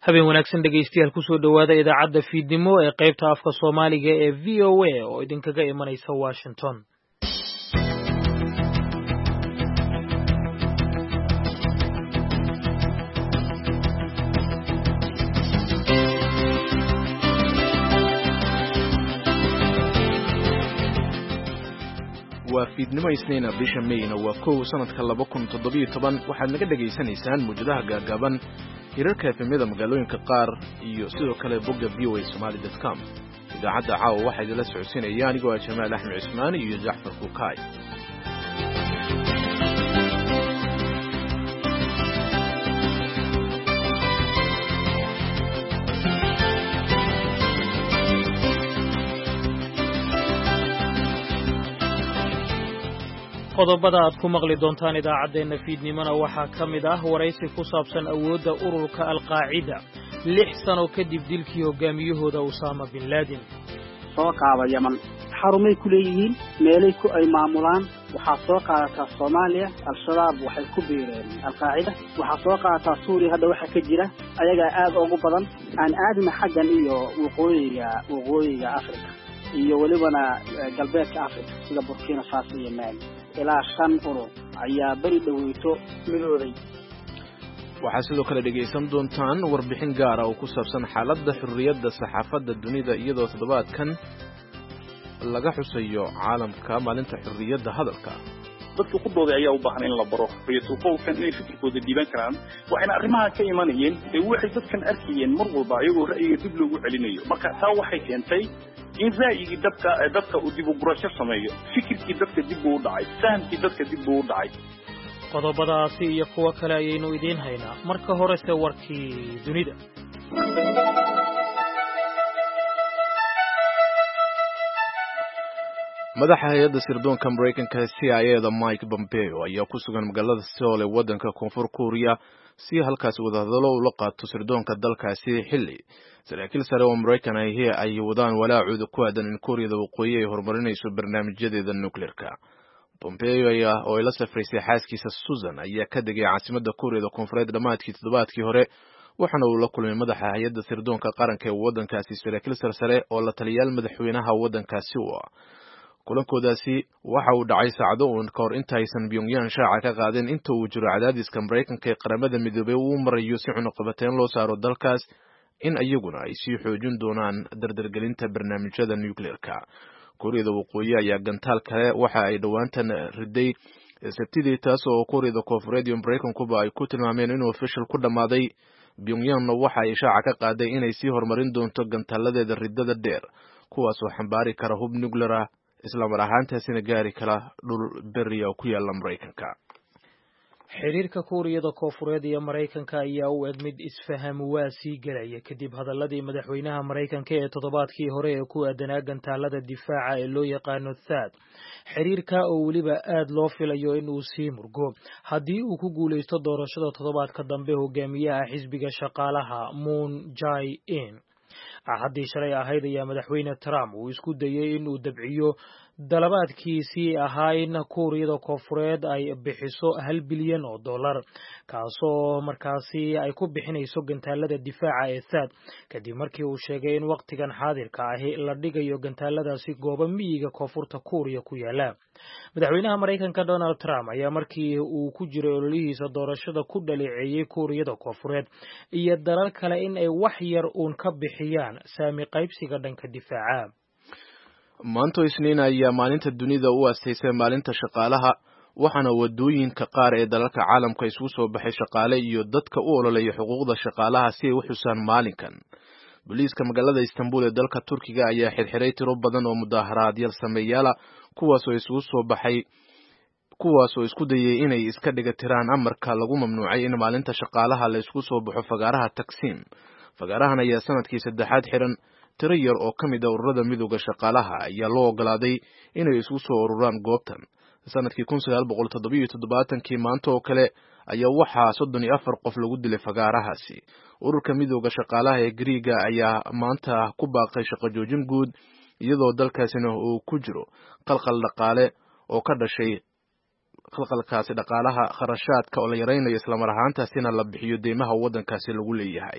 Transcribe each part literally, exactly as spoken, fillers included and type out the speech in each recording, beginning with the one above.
habeen wanaagsan dhegaystayaal kusoo dhowaada idaacadda fiidnimo ee qaybta afka Soomaaliga ee V O A oo idinkaga imanaysa Washington. waa fiidnimo isniina bisha Mayna waa kow sanadka laba kun toddoba iyo toban waxaad naga dhageysanaysaan muujadaha gaagaaban hirarka efemyada magaalooyinka qaar iyo sidoo kale bogga v o a somali dot com. idaacadda caawa waxaa idinla socodsiinaya anigoo ah Jamaal Axmed Cismaan iyo Jacfar Kukaay. qodobada aad ku maqli doontaan idaacadeena fiidnimona waxaa ka mid ah waraysi ku saabsan awoodda ururka al-qaacida lix sano kadib dilkii hogaamiyahooda Usaama bin Laden. soo qaada Yaman xarumay ku leeyihiin meelay ku ay maamulaan waxaa soo qaadata Soomaaliya al-shabaab waxay ku biireen al-qaacida waxaa soo qaadata Suuriya hadda waxa ka jira ayaga aad ugu badan aan aadna xaggan iyo waqooyiga waqooyiga Afrika iyo walibana galbeedka Afrika sida Burkina Faso iyo Mali ilaa shan urur ayaa bari dhaweyto midooday. waxaa sidoo kale dhegaysan doontaan warbixin gaar ah oo ku saabsan xaaladda xurriyadda saxaafadda dunida iyadoo toddobaadkan laga xusayo caalamka maalinta xurriyadda hadalka. dadka ku dooday ayaa u baahan in la baro xurriyadda qowlkan inay fikirkooda dhiiban karaan waxayna arrimaha ka imanayeen ee waxay dadkan arkayeen mar walba ayagoo ra'yiga dib loogu celinayo marka taa waxay keentay in ra'yigii dadka dadka uu dib u gurasho sameeyo fikirkii dadka dib u dhacay fahamkii dadka dib u dhacay. qodobadaasi iyo kuwa kale ayaynu idiin haynaa marka horese warkii dunida. madaxa hay'adda sirdoonka Mareykanka C I A da Mike Pompeo ayaa ku sugan magaalada Seoul ee waddanka Koonfur Korea si halkaas wadahadalo ula qaato sirdoonka dalkaasi xilli saraakiil sare oo Mareykan ahi ay wadaan walaacooda ku aadan in Koreada Waqooyi ay horumarinayso barnaamijyadeeda nuclearka. Pompeo ayaa oo ay la safraysay xaaskiisa Susan ayaa ka degay caasimadda Koreada Koonfureed dhamaadkii toddobaadkii hore waxaana uu la kulmay madaxa hay'adda sirdoonka qaranka ee waddankaasi saraakiil sare oo la taliyaal madaxweynaha waddankaasi u ah. kulankoodaasi waxa uu dhacay saacado uun ka hor intaysan Pyongyang shaaca ka qaadeen inta uu jiro cadaadiska Mareykanka ee qaramada midoobay uu marayo si cunaqabateyn loo saaro dalkaas in ayaguna ay sii xoojin doonaan dardargelinta barnaamijyada nuclearka. Koreada Waqooyi ayaa gantaal kale waxa ay dhowaantan riday sabtidii taas oo Koreada Koonfureed iyo Mareykankuba ay ku tilmaameen inuu fashil ku dhamaaday. Pyongyangna waxa ay shaaca ka qaaday inay sii horumarin doonto gantaaladeeda ridada dheer kuwaas oo xambaari kara hub nuclear ah isla mar ahaantaasina gaari kala dhul beriya oo ku yaala Mareykanka. xiriirka Kuuriyada Koonfureed iyo Mareykanka ayaa u eg mid isfaham waa sii galaya kadib hadaladii madaxweynaha Mareykanka ee toddobaadkii hore ee ku aadanaa gantaalada difaaca ee loo yaqaano THAAD. xiriirka oo weliba aad loo filayo in uu sii murgo haddii uu ku guuleysto doorashada toddobaadka dambe hogaamiyaha xisbiga shaqaalaha Moon Jae-in. axadii shalay ahayd ayaa madaxweyne Trump uu isku dayay in uu dabciyo dalabaadkiisii ahaa in Kuuriyada Koonfureed ay bixiso hal bilyan oo dollar kaasoo markaasi ay ku bixinayso gantaalada difaaca ee THAAD kadib markii uu sheegay in waqtigan xaadirka ahi la dhigayo gantaaladaasi goobo miyiga koonfurta Kuuriya ku yaala. madaxweynaha Mareykanka Donald Trump ayaa markii uu ku jiray ololihiisa doorashada ku dhaleeceeyay Kuuriyada Koonfureed iyo dalal kale in ay wax yar uun ka bixiyaan saami qaybsiga dhanka difaaca. maanta Isniin ayaa maalinta dunida u asteysay maalinta shaqaalaha waxaana wadooyinka qaar ee dalalka caalamka isugu soo baxay shaqaale iyo dadka u ololeeya xuquuqda shaqaalaha si ay u xusaan maalinkan. booliiska magaalada Istanbul ee dalka Turkiga ayaa xirxiray tiro badan oo mudaaharaadyal sameeyaala kuwaas oo isugu soo baxay kuwaas oo isku dayay inay iska dhiga tiraan amarka lagu mamnuucay in maalinta shaqaalaha la isku soo baxo fagaaraha Taksim. fagaarahan ayaa sanadkii saddexaad xiran tiro yar oo ka mid ah ururada midowga shaqaalaha ayaa loo ogolaaday inay isku soo ururaan goobtan. sanadkii kun sagaal boqol toddoba iyo toddobaatan maanta oo kale ayaa waxaa soddon iyo afar qof lagu dilay fagaarahaasi. ururka midowga shaqaalaha ee Greega ayaa maanta ku baaqay shaqo joojin guud iyadoo dalkaasina uu ku jiro qalqal dhaqaale oo ka dhashay qalqalkaasi dhaqaalaha kharashaadka oo la yareynayo isla mar ahaantaasina la bixiyo deymaha waddankaasi lagu leeyahay.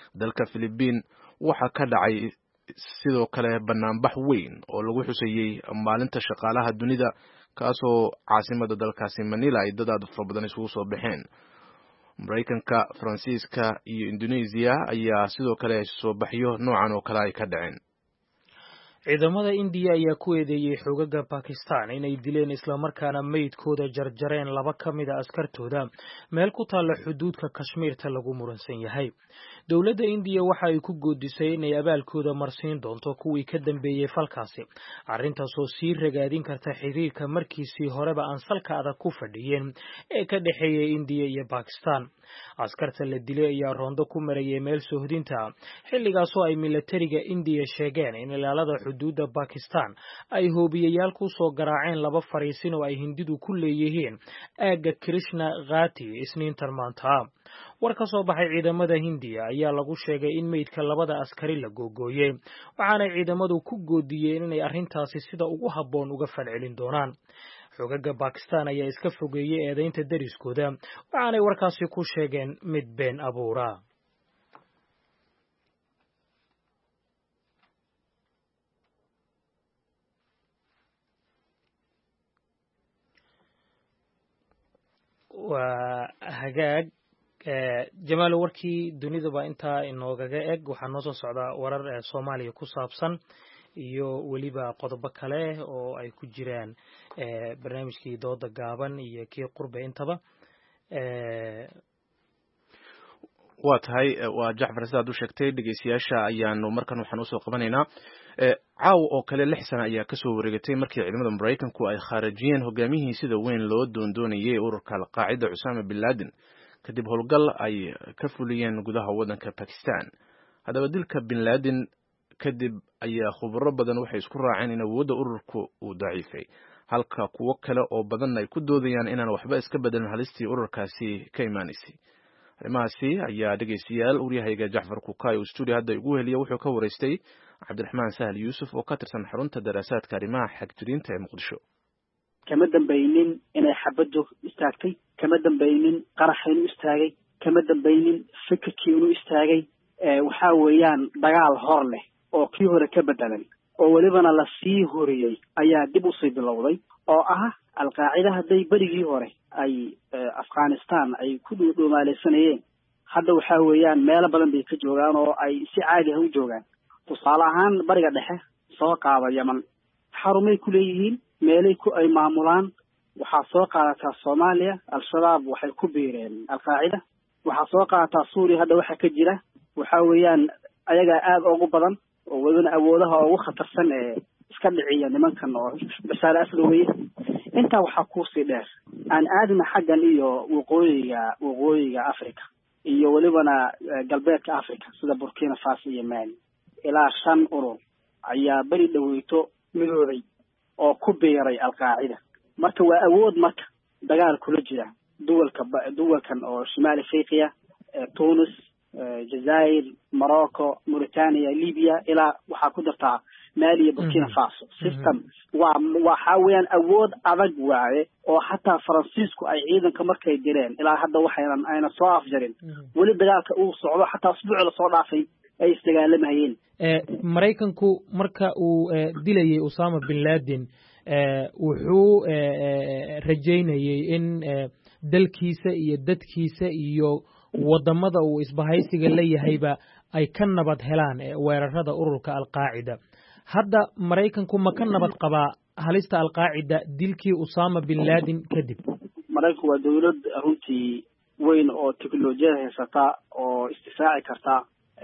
dalka Philippines waxa ka dhacay sidoo kale banaanbax weyn oo lagu xusayay maalinta shaqaalaha dunida kaasoo caasimada dalkaasi Manila ay dad aad u fara badan isugu soo baxeen. Mareykanka, Faransiiska iyo Indonesia ayaa sidoo kale soo baxyo noocan oo kale ay ka dhaceen. ciidamada India ayaa ku eedeeyay xogaga Pakistan inay dileen isla markaana meydkooda jarjareen laba ka mid ah askartooda meel ku taala xuduudka Kashmiirta lagu muransan yahay. Dowladda India waxa ay ku goodisay inay abaalkooda marsiin doonto kuwii ka dambeeyay falkaasi, arrintaas oo sii ragaadin karta xiriirka markiisii horeba aan salka adag ku fadhiyeen ee ka dhaxeeyay India iyo Pakistan. askarta la dilay ayaa roondo ku marayay meel sohdinta xilligaas oo ay militariga India sheegeen in ilaalada xuduudda Pakistan ay hoobiyayaal ku soo garaaceen laba fariisin oo ay Hindidu ku leeyihiin aagga Krishna Ghati isniintan maanta. war ka soo baxay ciidamada Hindiya ayaa lagu sheegay in meydka labada askari la googooyay, waxaana ciidamadu ku goodiyeen inay arrintaasi sida ugu habboon uga falcelin doonaan. xogaga Pakistan ayaa iska fogeeyay eedaynta dariskooda, waxaanay warkaasi ku sheegeen mid been abuura. waa hagaag jamaal warkii dunida ba intaa inoogaga eg. waxaa noo soo socda warar Soomaaliya ku saabsan iyo weliba qodobo kale oo ay ku jiraan barnaamijkii dooda gaaban iyo kii qurbe intaba. waa tahay waa Jacfar sidaad u sheegtay dhageystayaasha ayaanu markan waxaan usoo qabanaynaa caaw oo kale lix sano ayaa kasoo wareegatay markii ciidamada Mareykanku ay khaarajiyeen hogaamiyihii sida weyn loo doondoonayay ururka Al-Qaacida Osama bin Laden kadib howlgal ay ka fuliyeen gudaha waddanka Pakistan. haddaba dilka bin Laden kadib ayaa khubaro badan waxay isku raaceen in awoodda ururku uu daciifay, halka kuwo kale oo badan ay ku doodayaan inaan waxba iska bedelin halistii ururkaasi ka imaanaysay. arrimahaasi ayaa dhegeystayaal uryahayga Jacfar Kukay oo studio hadda ugu heliya wuxuu ka wareystay Cabdiraxmaan Sahal Yuusuf oo ka tirsan xarunta daraasaadka arrimaha xagjiriinta ee Muqdisho. kama dambaynin inay xabad joog istaagtay, kama dambaynin qarax inuu istaagay, kama dambaynin fikirkii inuu istaagay. waxaa weeyaan dagaal hor leh oo kii hore ka bedelan oo welibana la sii horiyey ayaa dib u sii bilowday oo ah Al-Qaacida hadday berigii hore ay Afghanistan ay ku dhuumaalaysanayeen, hadda waxaa weeyaan meelo badan bay ka joogaan oo ay si caadi ah u joogaan. tusaale ahaan bariga dhexe soo qaada Yemen xarumay ku leeyihiin, meelay ku ay maamulaan. waxaa soo qaadataa Soomaaliya Al-Shabaab waxay ku biireen Al-Qaacida. waxaa soo qaadataa Suuriya hadda waxa ka jira waxaa weeyaan ayaga aad ugu badan oo wadana awoodaha ugu khatarsan ee iska dhiciya nimankan oo bashaar asal weeye. intaa waxaa ku sii dheer aan aadna xaggan iyo waqooyiga waqooyiga Afrika iyo walibana galbeedka Afrika sida Burkina Faso iyo Mali ilaa shan urur ayaa bari dhaweyto midooday oo ku biiray Al-Qaacida. marka waa awood marka dagaal kula jira duwalka duwalkan oo Shimaal Afrika, Tunis, Jazair, Morocco, Mauritania, Libya ilaa waxaa ku dartaa Mali iyo Burkina Faso. system waa waxa weeyaan awood adag waaye oo xataa Faransiisku ay ciidanka markay direen ilaa hadda waxaynan ayna soo afjarin weli dagaalka uu socdo xataa usbuuc la soo dhaafay ay isdagaalamayeen. Mareykanku marka uu dilayay Osama bin Laden wuxuu rajaynayay in dalkiisa iyo dadkiisa iyo wadamada uu isbahaysiga la yahayba ay ka nabad helaan weerarada ururka Al-Qaacida. hadda Mareykanku ma ka nabad qabaa halista Al-Qaacida dilkii Osama bin Laden kadib? Mareykanku waa dawlad runtii weyn oo teknolojiyada haysata oo istifaaci karta,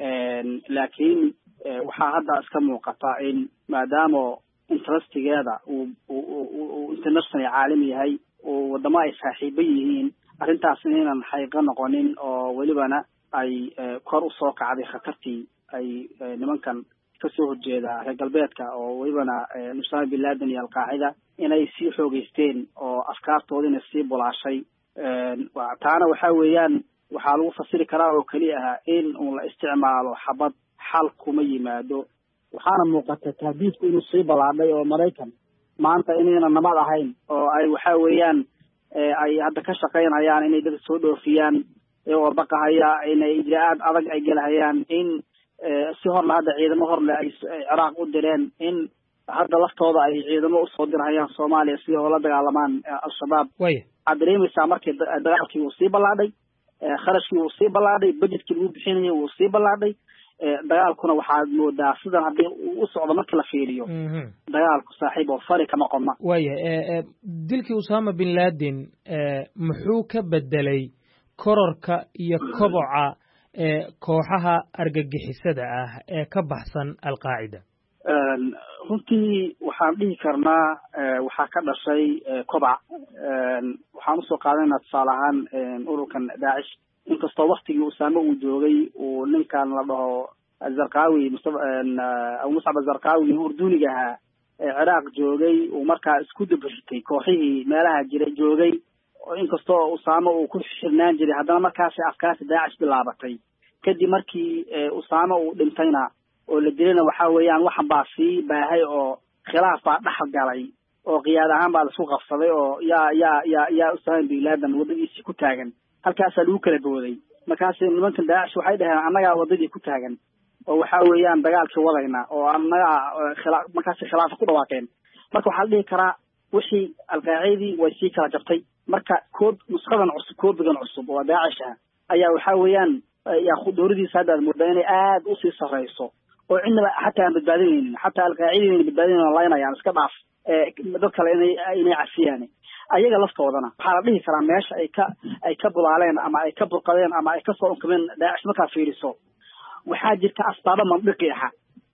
laakiin waxaa hadda iska muuqata in maadaama interestigeeda uu uu international caalami yahay oo wadamo ay saaxiibo yihiin, arrintaas inaan xaqiiqo noqonin oo welibana ay kor u soo kacday khatartii ay nimankan kasoo horjeeda reer galbeedka oo welibana Osama bin Laden iyo Al-Qaacida inay sii xoogeysteen oo afkaartoodina sii bulaashay. taana waxaa weeyaan waxaa lagu fasiri karaa oo keliya ah in uu la isticmaalo xabad xal kuma yimaado. waxaana muuqata tahdiidku inuu sii balaadhay oo Mareykan maanta inayna nabad ahayn oo ay waxaa weeyaan ay hadda ka shaqaynayaan inay dad soo dhoofiyaan iyagoo baqahaya inay ijraa'aad adag ay galahayaan in si hor la hadda ciidamo hor le ay ciraaq u direen in hadda laftooda ay ciidamo usoo dirhayaan soomaaliya si oo la dagaalamaan al-shabaab waxaad dareemaysaa markii dagaalkii uu sii ballaadhay kharashkii uu sii ballaadhay budgetkii lagu bixinayay uu sii ballaadhay dagaalkuna waxaad moodaa sidan haddii uu u socdo marka la fiiriyo dagaalku saaxiib oo fari kama qodna waya dilkii Usama bin Laden muxuu ka bedelay kororka iyo koboca kooxaha argagixisada ah ee ka baxsan al-Qaacida runtii waxaan dhihi karnaa waxaa ka dhashay kobac waxaan usoo qaadanaa tusaale ahaan ururkan daacish inkastoo waktigii Usaama uu joogay uu ninkan la dhaho Zarqawi Abu Mus'ab Zarqawi urduniga ahaa Ciraaq joogay uu markaa isku dubashitay kooxihii meelaha jiray joogay inkastoo Usaama uu ku xirnaan jiray haddana markaas afkaasi daacish bilaabatay kadib markii Usaama uu dhintayna oo la dirina waxa weeyaan waxan baa sii baahay oo khilaaf baa dhaxal galay oo qiyaad ahaan baa la isku qabsaday oo yaa yaa yaa yaa Usaama bin Laden wadadiisii ku taagan halkaas lagu kala booday markaas nimankan daacish waxay dhaheen annaga wadadii ku taagan oo waxa weeyaan dagaalkii wadayna oo annaga khilaaf markaas khilaaf ku dhawaaqeen marka waxa la dhihi karaa wixii al-Qaacidi way sii kala jabtay marka kood nusqadan cusub koodgan cusub oo daacish ah ayaa waxa weeyaan yaa khuduradiisa hadda moodaa inay aad u sii sareyso oo cidna xataa aan badbaadinaynin xataa al-Qaacidi inay badbaadinayaan laynayaan iska dhaaf dad kale inay inay cafiyaan ayaga laftoodana waxaa la dhihi karaa meesha ay ka ay ka bulaaleen ama ay ka burqadeen ama ay ka soo unkameen daacish markaa fiiriso waxaa jirta asbaabo mandiqi ah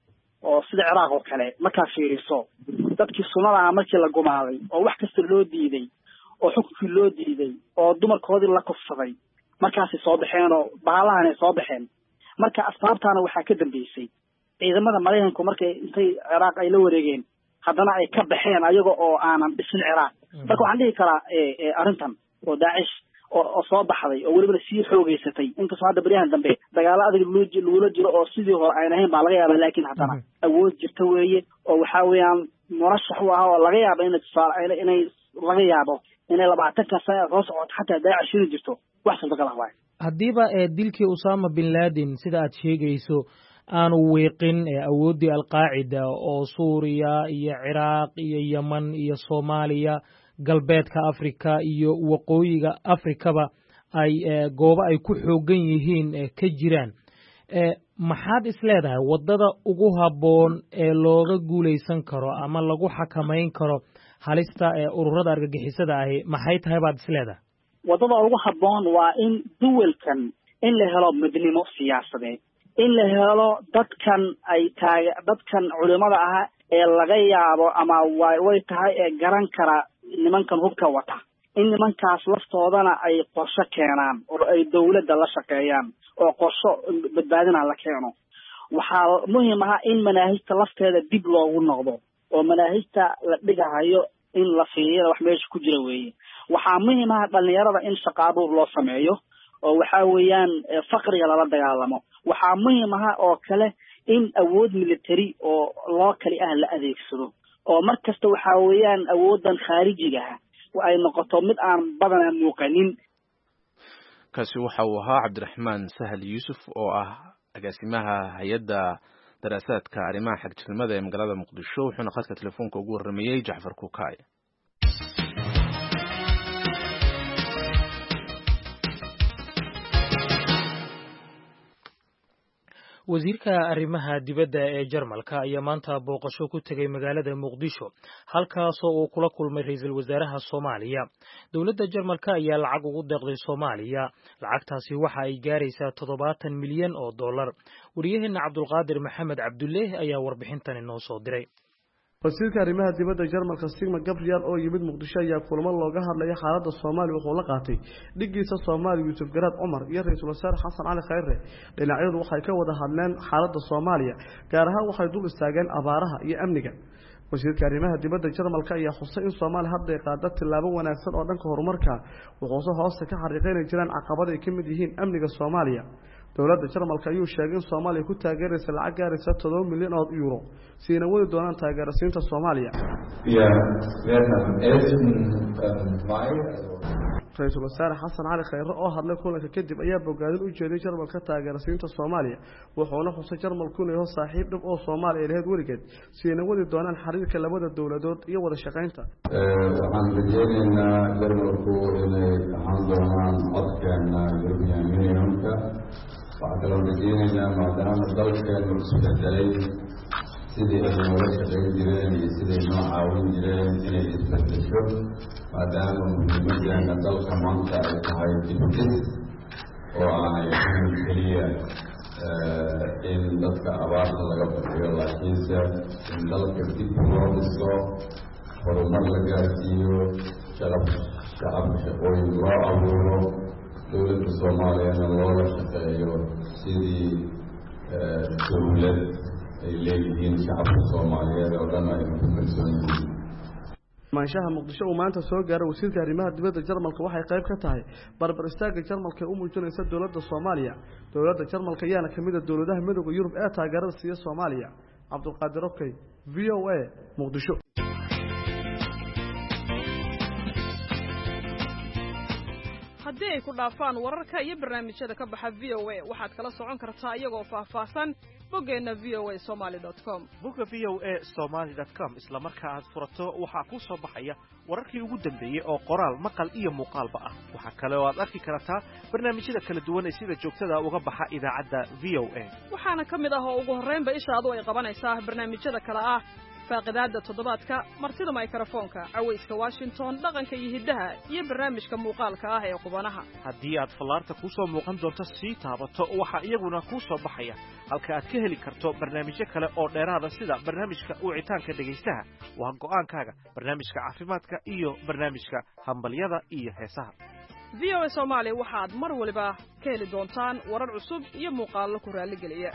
oo sida Ciraaq oo kale markaa fiiriso dadkii sunnada markii la gumaaday oo wax kasta loo diiday oo xukunkii loo diiday oo dumarkoodii la kufsaday markaas soo baxeen oo baalahan ay soo baxeen marka asbaabtaana waxaa ka dambeysay ciidamada Mareykanku markay intay Ciraaq ay la wareegeen haddana ay ka baxeen ayaga oo aanan dhisin Ciraaq marka waxaan dhihi karaa arrintan oo daacish oo soo baxday oo weliba sii xoogeysatay inkastoo hadda bariyahan dambe dagaalo adag lagula jiro oo sidii hore aan ahayn baa laga yaabaa laakiin haddana awood jirta weeye oo waxa weeyaan murashax u ah oo laga yaabo inay tusaale inay laga yaabo inay labaatanka sano soo socoto xataa daacish inay jirto wax suurtagal ah waay haddiiba dilkii Usama bin Laden sida aad sheegayso aanu weeqin awooddii al-Qaacida oo Suuriya iyo Ciraaq iyo Yemen iyo Soomaaliya galbeedka Afrika iyo waqooyiga Afrikaba ay goobo ay ku xoogan yihiin ka jiraan maxaad isleedahay wadada ugu haboon ee looga guuleysan karo ama lagu xakameyn karo halista ee ururada argagixisada ahi maxay tahay baad isleedahay wadada ugu haboon waa in duwalkan in la helo midnimo siyaasadeed in la helo dadkan ay taag dadkan culimada ah ee laga yaabo ama way tahay ee garan kara nimankan hubka wata in nimankaas laftoodana ay qorshe keenaan oo ay dawladda la shaqeeyaan oo qorshe badbaadina la keeno waxaa muhiim ah in manaahijta lafteeda dib loogu noqdo oo manaahijta la dhigahayo in la fiiriyo wax meesha ku jira weeye waxaa muhiim ah dhalinyarada in shaqo abuur loo sameeyo oo waxa weeyaan faqriga lala dagaalamo waxaa muhiim ah oo kale in awood military oo loo kali ah la adeegsado oo markasta waxa weeyaan awoodan khaarijiga ah ay noqoto mid aan badan muuqanin kaasi waxa uu ahaa Cabdiraxmaan Sahal Yuusuf oo ah agaasimaha hay'adda daraasaadka arrimaha xagjirnimada ee magaalada Muqdisho wuxuuna khadka telefoonka ugu warramiyay Jacfar Kukaay wasiirka arrimaha dibadda ee Jarmalka ayaa maanta booqasho ku tagay magaalada Muqdisho halkaas oo uu kula kulmay ra'iisul wasaaraha Soomaaliya dawladda Jarmalka ayaa lacag ugu deeqday Soomaaliya lacagtaasi waxa ay gaaraysaa toddobaatan milyan oo dollar wariyaheena Cabdulqaadir Maxamed Cabdulle ayaa warbixintan inoo soo diray wasiirka arrimaha dibadda Jarmalka Sigmar Gabriel oo yimid Muqdisho ayaa kulamo looga hadlay xaaladda Soomaaliya wuxuu la qaatay dhigiisa Soomaaliya Yuusuf Garaad Umar iyo ra'iisul wasaare Xasan Cali Khayre dhinacyadu waxay ka wada hadleen xaaladda Soomaaliya gaar ahaan waxay dul istaageen abaaraha iyo amniga wasiirka arrimaha dibadda Jarmalka ayaa xusay in Soomaaliya hadda ay qaadato tilaabo wanaagsan oo dhanka horumarka wuxuu hoosta ka xariiqay jiraan caqabado ay ka mid yihiin amniga Soomaaliya dawladda Jarmalka ayuu sheegay in Soomaaliya ku taageeraysa lacag gaaraysa todoba milyan oo euro siina wadi doonaan taageerasiinta Soomaaliya ra-iisul wasaare xasan cali khayre oo hadlay kulanka kadib ayaa bogaadin u jeeday jarmalka taageerasiinta soomaaliya wuxuuna xusay jarmalku inuu yahay saaxiib dhab oo soomaaliya lahayd weligeed siina wadi doonaan xiriirka labada dowladood iyo wada shaqaynta waxaan rajeynaynaa jarmalku inay ahaan doonaan codkeena European Unionka waxaan kaloo rajeynaynaa maadaama dalkeenu isbedelay sidii ay noola shaqayn jireen iyo siday noo caawin jireen inay isbedesho maadaama muhiimadeena dalka maanta ay tahay dibdis oo aanay ahayn keliya in dadka abaarta laga bixiyo laakiinse in dalka dib loo dhiso horumar la gaarsiiyo shaqab shacabka shaqooyin loo abuuro dowladda soomaaliyana loola shaqeeyo sidii dowlad ay leeyihiin shacabka soomaaliyeed oo dhan ay ku kalsoon yihiin maanshaha muqdisho uu maanta soo gaaray wasiirka arrimaha dibadda jarmalka waxay qayb ka tahay barbar istaagga jarmalka ee u muujinaysa dowladda soomaaliya dowladda jarmalka ayaana ka mid ah dowladaha midowga yurub ee taageerada siiya soomaaliya cabdulqaadir okey v o a muqdisho haddii ay ku dhaafaan wararka iyo barnaamijyada ka baxa v o a waxaad kala socon kartaa iyagoo faahfaahsan boggeena v o a somali dot com bogga v o a somali dot com isla marka aad furato waxaa kuu soo baxaya wararkii ugu dambeeyey oo qoraal maqal iyo muuqaalba ah waxaa kale oo aad arki kartaa barnaamijyada kala duwan ee sida joogtada uga baxa idaacadda v o a waxaana ka mid ah oo ugu horraynba ishaadu ay qabanaysaa barnaamijyada kale ah faaqidaadda toddobaadka martida mikrofoonka cawayska washington dhaqanka iyo hiddaha iyo barnaamijka muuqaalka ah ee qubanaha haddii aad fallaarta kuu soo muuqan doonto sii taabato waxaa iyaguna kuu soo baxaya halka aad ka heli karto barnaamijyo kale oo dheeraada sida barnaamijka wicitaanka dhegaystaha waa go'aankaaga barnaamijka caafimaadka iyo barnaamijka hambalyada iyo heesaha v o a soomaali waxaad mar waliba ka heli doontaan warar cusub iyo muuqaallo ku raalligeliya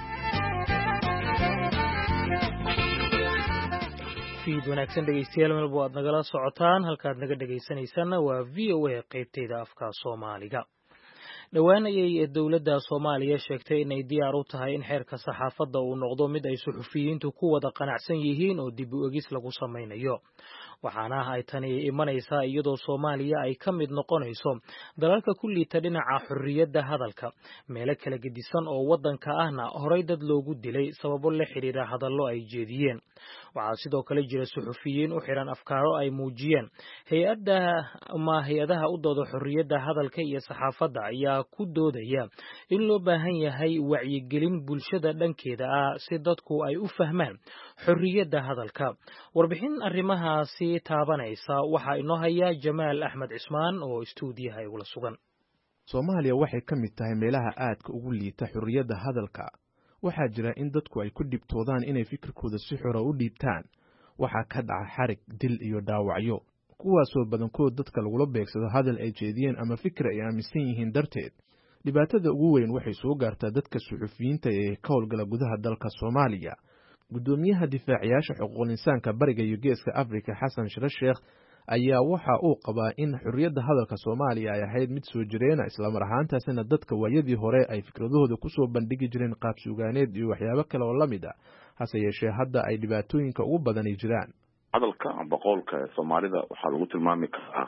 fiid wanaagsan dhegaystayaal melbo aad nagala socotaan halkaad naga dhegaysanaysaanna waa v o a qaybteyda afka soomaaliga dhowaan ayay dowladda soomaaliya sheegtay inay diyaar u tahay in xeerka saxaafadda uu noqdo mid ay suxufiyiintu ku wada qanacsan yihiin oo dib u egis lagu samaynayo waxaana ay tani imanaysaa iyadoo soomaaliya ay ka mid noqonayso dalalka ku liita dhinaca xorriyadda hadalka meelo kala gedisan oo waddanka ahna horay dad loogu dilay sababo la xidhiira hadallo ay jeediyeen waxaa sidoo kale jira suxufiyiin u xiran afkaaro ay muujiyeen hay-adda ama hay-adaha u dooda xorriyadda hadalka iyo saxaafadda ayaa ku doodaya in loo baahan yahay wacyigelin bulshada dhankeeda ah si dadku ay u fahmaan xorriyadda hadalka warbixin arrimahaasi taabanaysa waxaa inoo haya jamaal axmed cismaan oo istuudiyaha igula sugan soomaaliya waxay ka mid tahay meelaha aadka ugu liita xorriyadda hadalka waxaa jira in dadku ay ku dhibtoodaan inay fikirkooda si xora u dhiibtaan waxaa ka dhaca xarig dil iyo dhaawacyo kuwaasoo badankood dadka lagula beegsado hadal ay jeediyeen ama fikir ay aaminsan yihiin darteed dhibaatada ugu weyn waxay soo gaartaa dadka suxufiyiinta ee ka howlgala gudaha dalka soomaaliya gudoomiyaha difaaciyaasha xuquuqul insaanka bariga iyo geeska afrika xasan shire sheekh ayaa waxa uu qabaa in xorriyadda hadalka soomaaliya ay ahayd mid soo jireena islamar ahaantaasina dadka waayadii hore ay fikradahooda kusoo bandhigi jireen qaab suugaaneed iyo waxyaabo kale oo la mid ah hase yeeshee hadda ay dhibaatooyinka ugu badani jiraan hadalka amba qowlka ee soomaalida waxaa lagu tilmaami karaa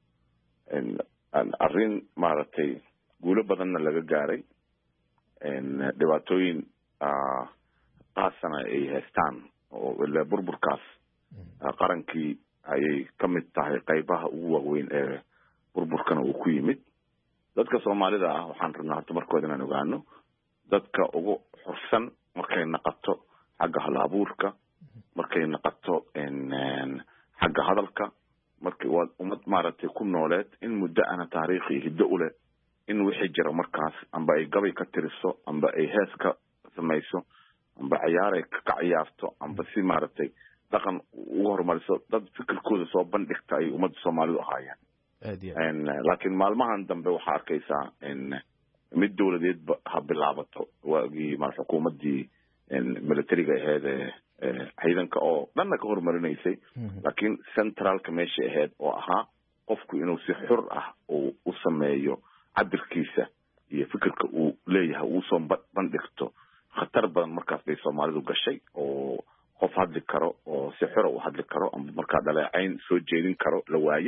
arrin maaragtay guulo badanna laga gaaray dhibaatooyin qaasana ay haystaan oo ilaa burburkaas qarankii ayay ka mid tahay qaybaha ugu waaweyn ee burburkana uu ku yimid dadka soomaalida ah waxaan rabnaa horta markooda inaan ogaano dadka ugu xursan markay naqato xagga hal abuurka markay naqato xagga hadalka markay waa ummad maaragtay ku nooleed in muddo ana taariikhi hiddo u leh in wixii jira markaas amba ay gabay ka tiriso amba ay hees ka samayso amba ciyaaray ka ciyaarto amba si maaragtay dhaqan ugu horumariso dad fikirkooda soo bandhigta ay ummadda soomaalidu ahaayeen laakiin maalmahan dambe waxaa arkaysaa mid dowladeedba ha bilaabato waagii ma xukuumaddii militariga ahayd ciidanka oo dhanna ka horumarinaysay laakiin centralka meesha ahayd oo ahaa qofku inuu si xur ah uu u sameeyo cabirkiisa iyo fikirka uu leeyahay uu soo bandhigto khatar badan markaas bay soomaalidu gashay oo qof hadli karo oo si xura u hadli karo ama markaa dhaleecayn soo jeedin karo la waayey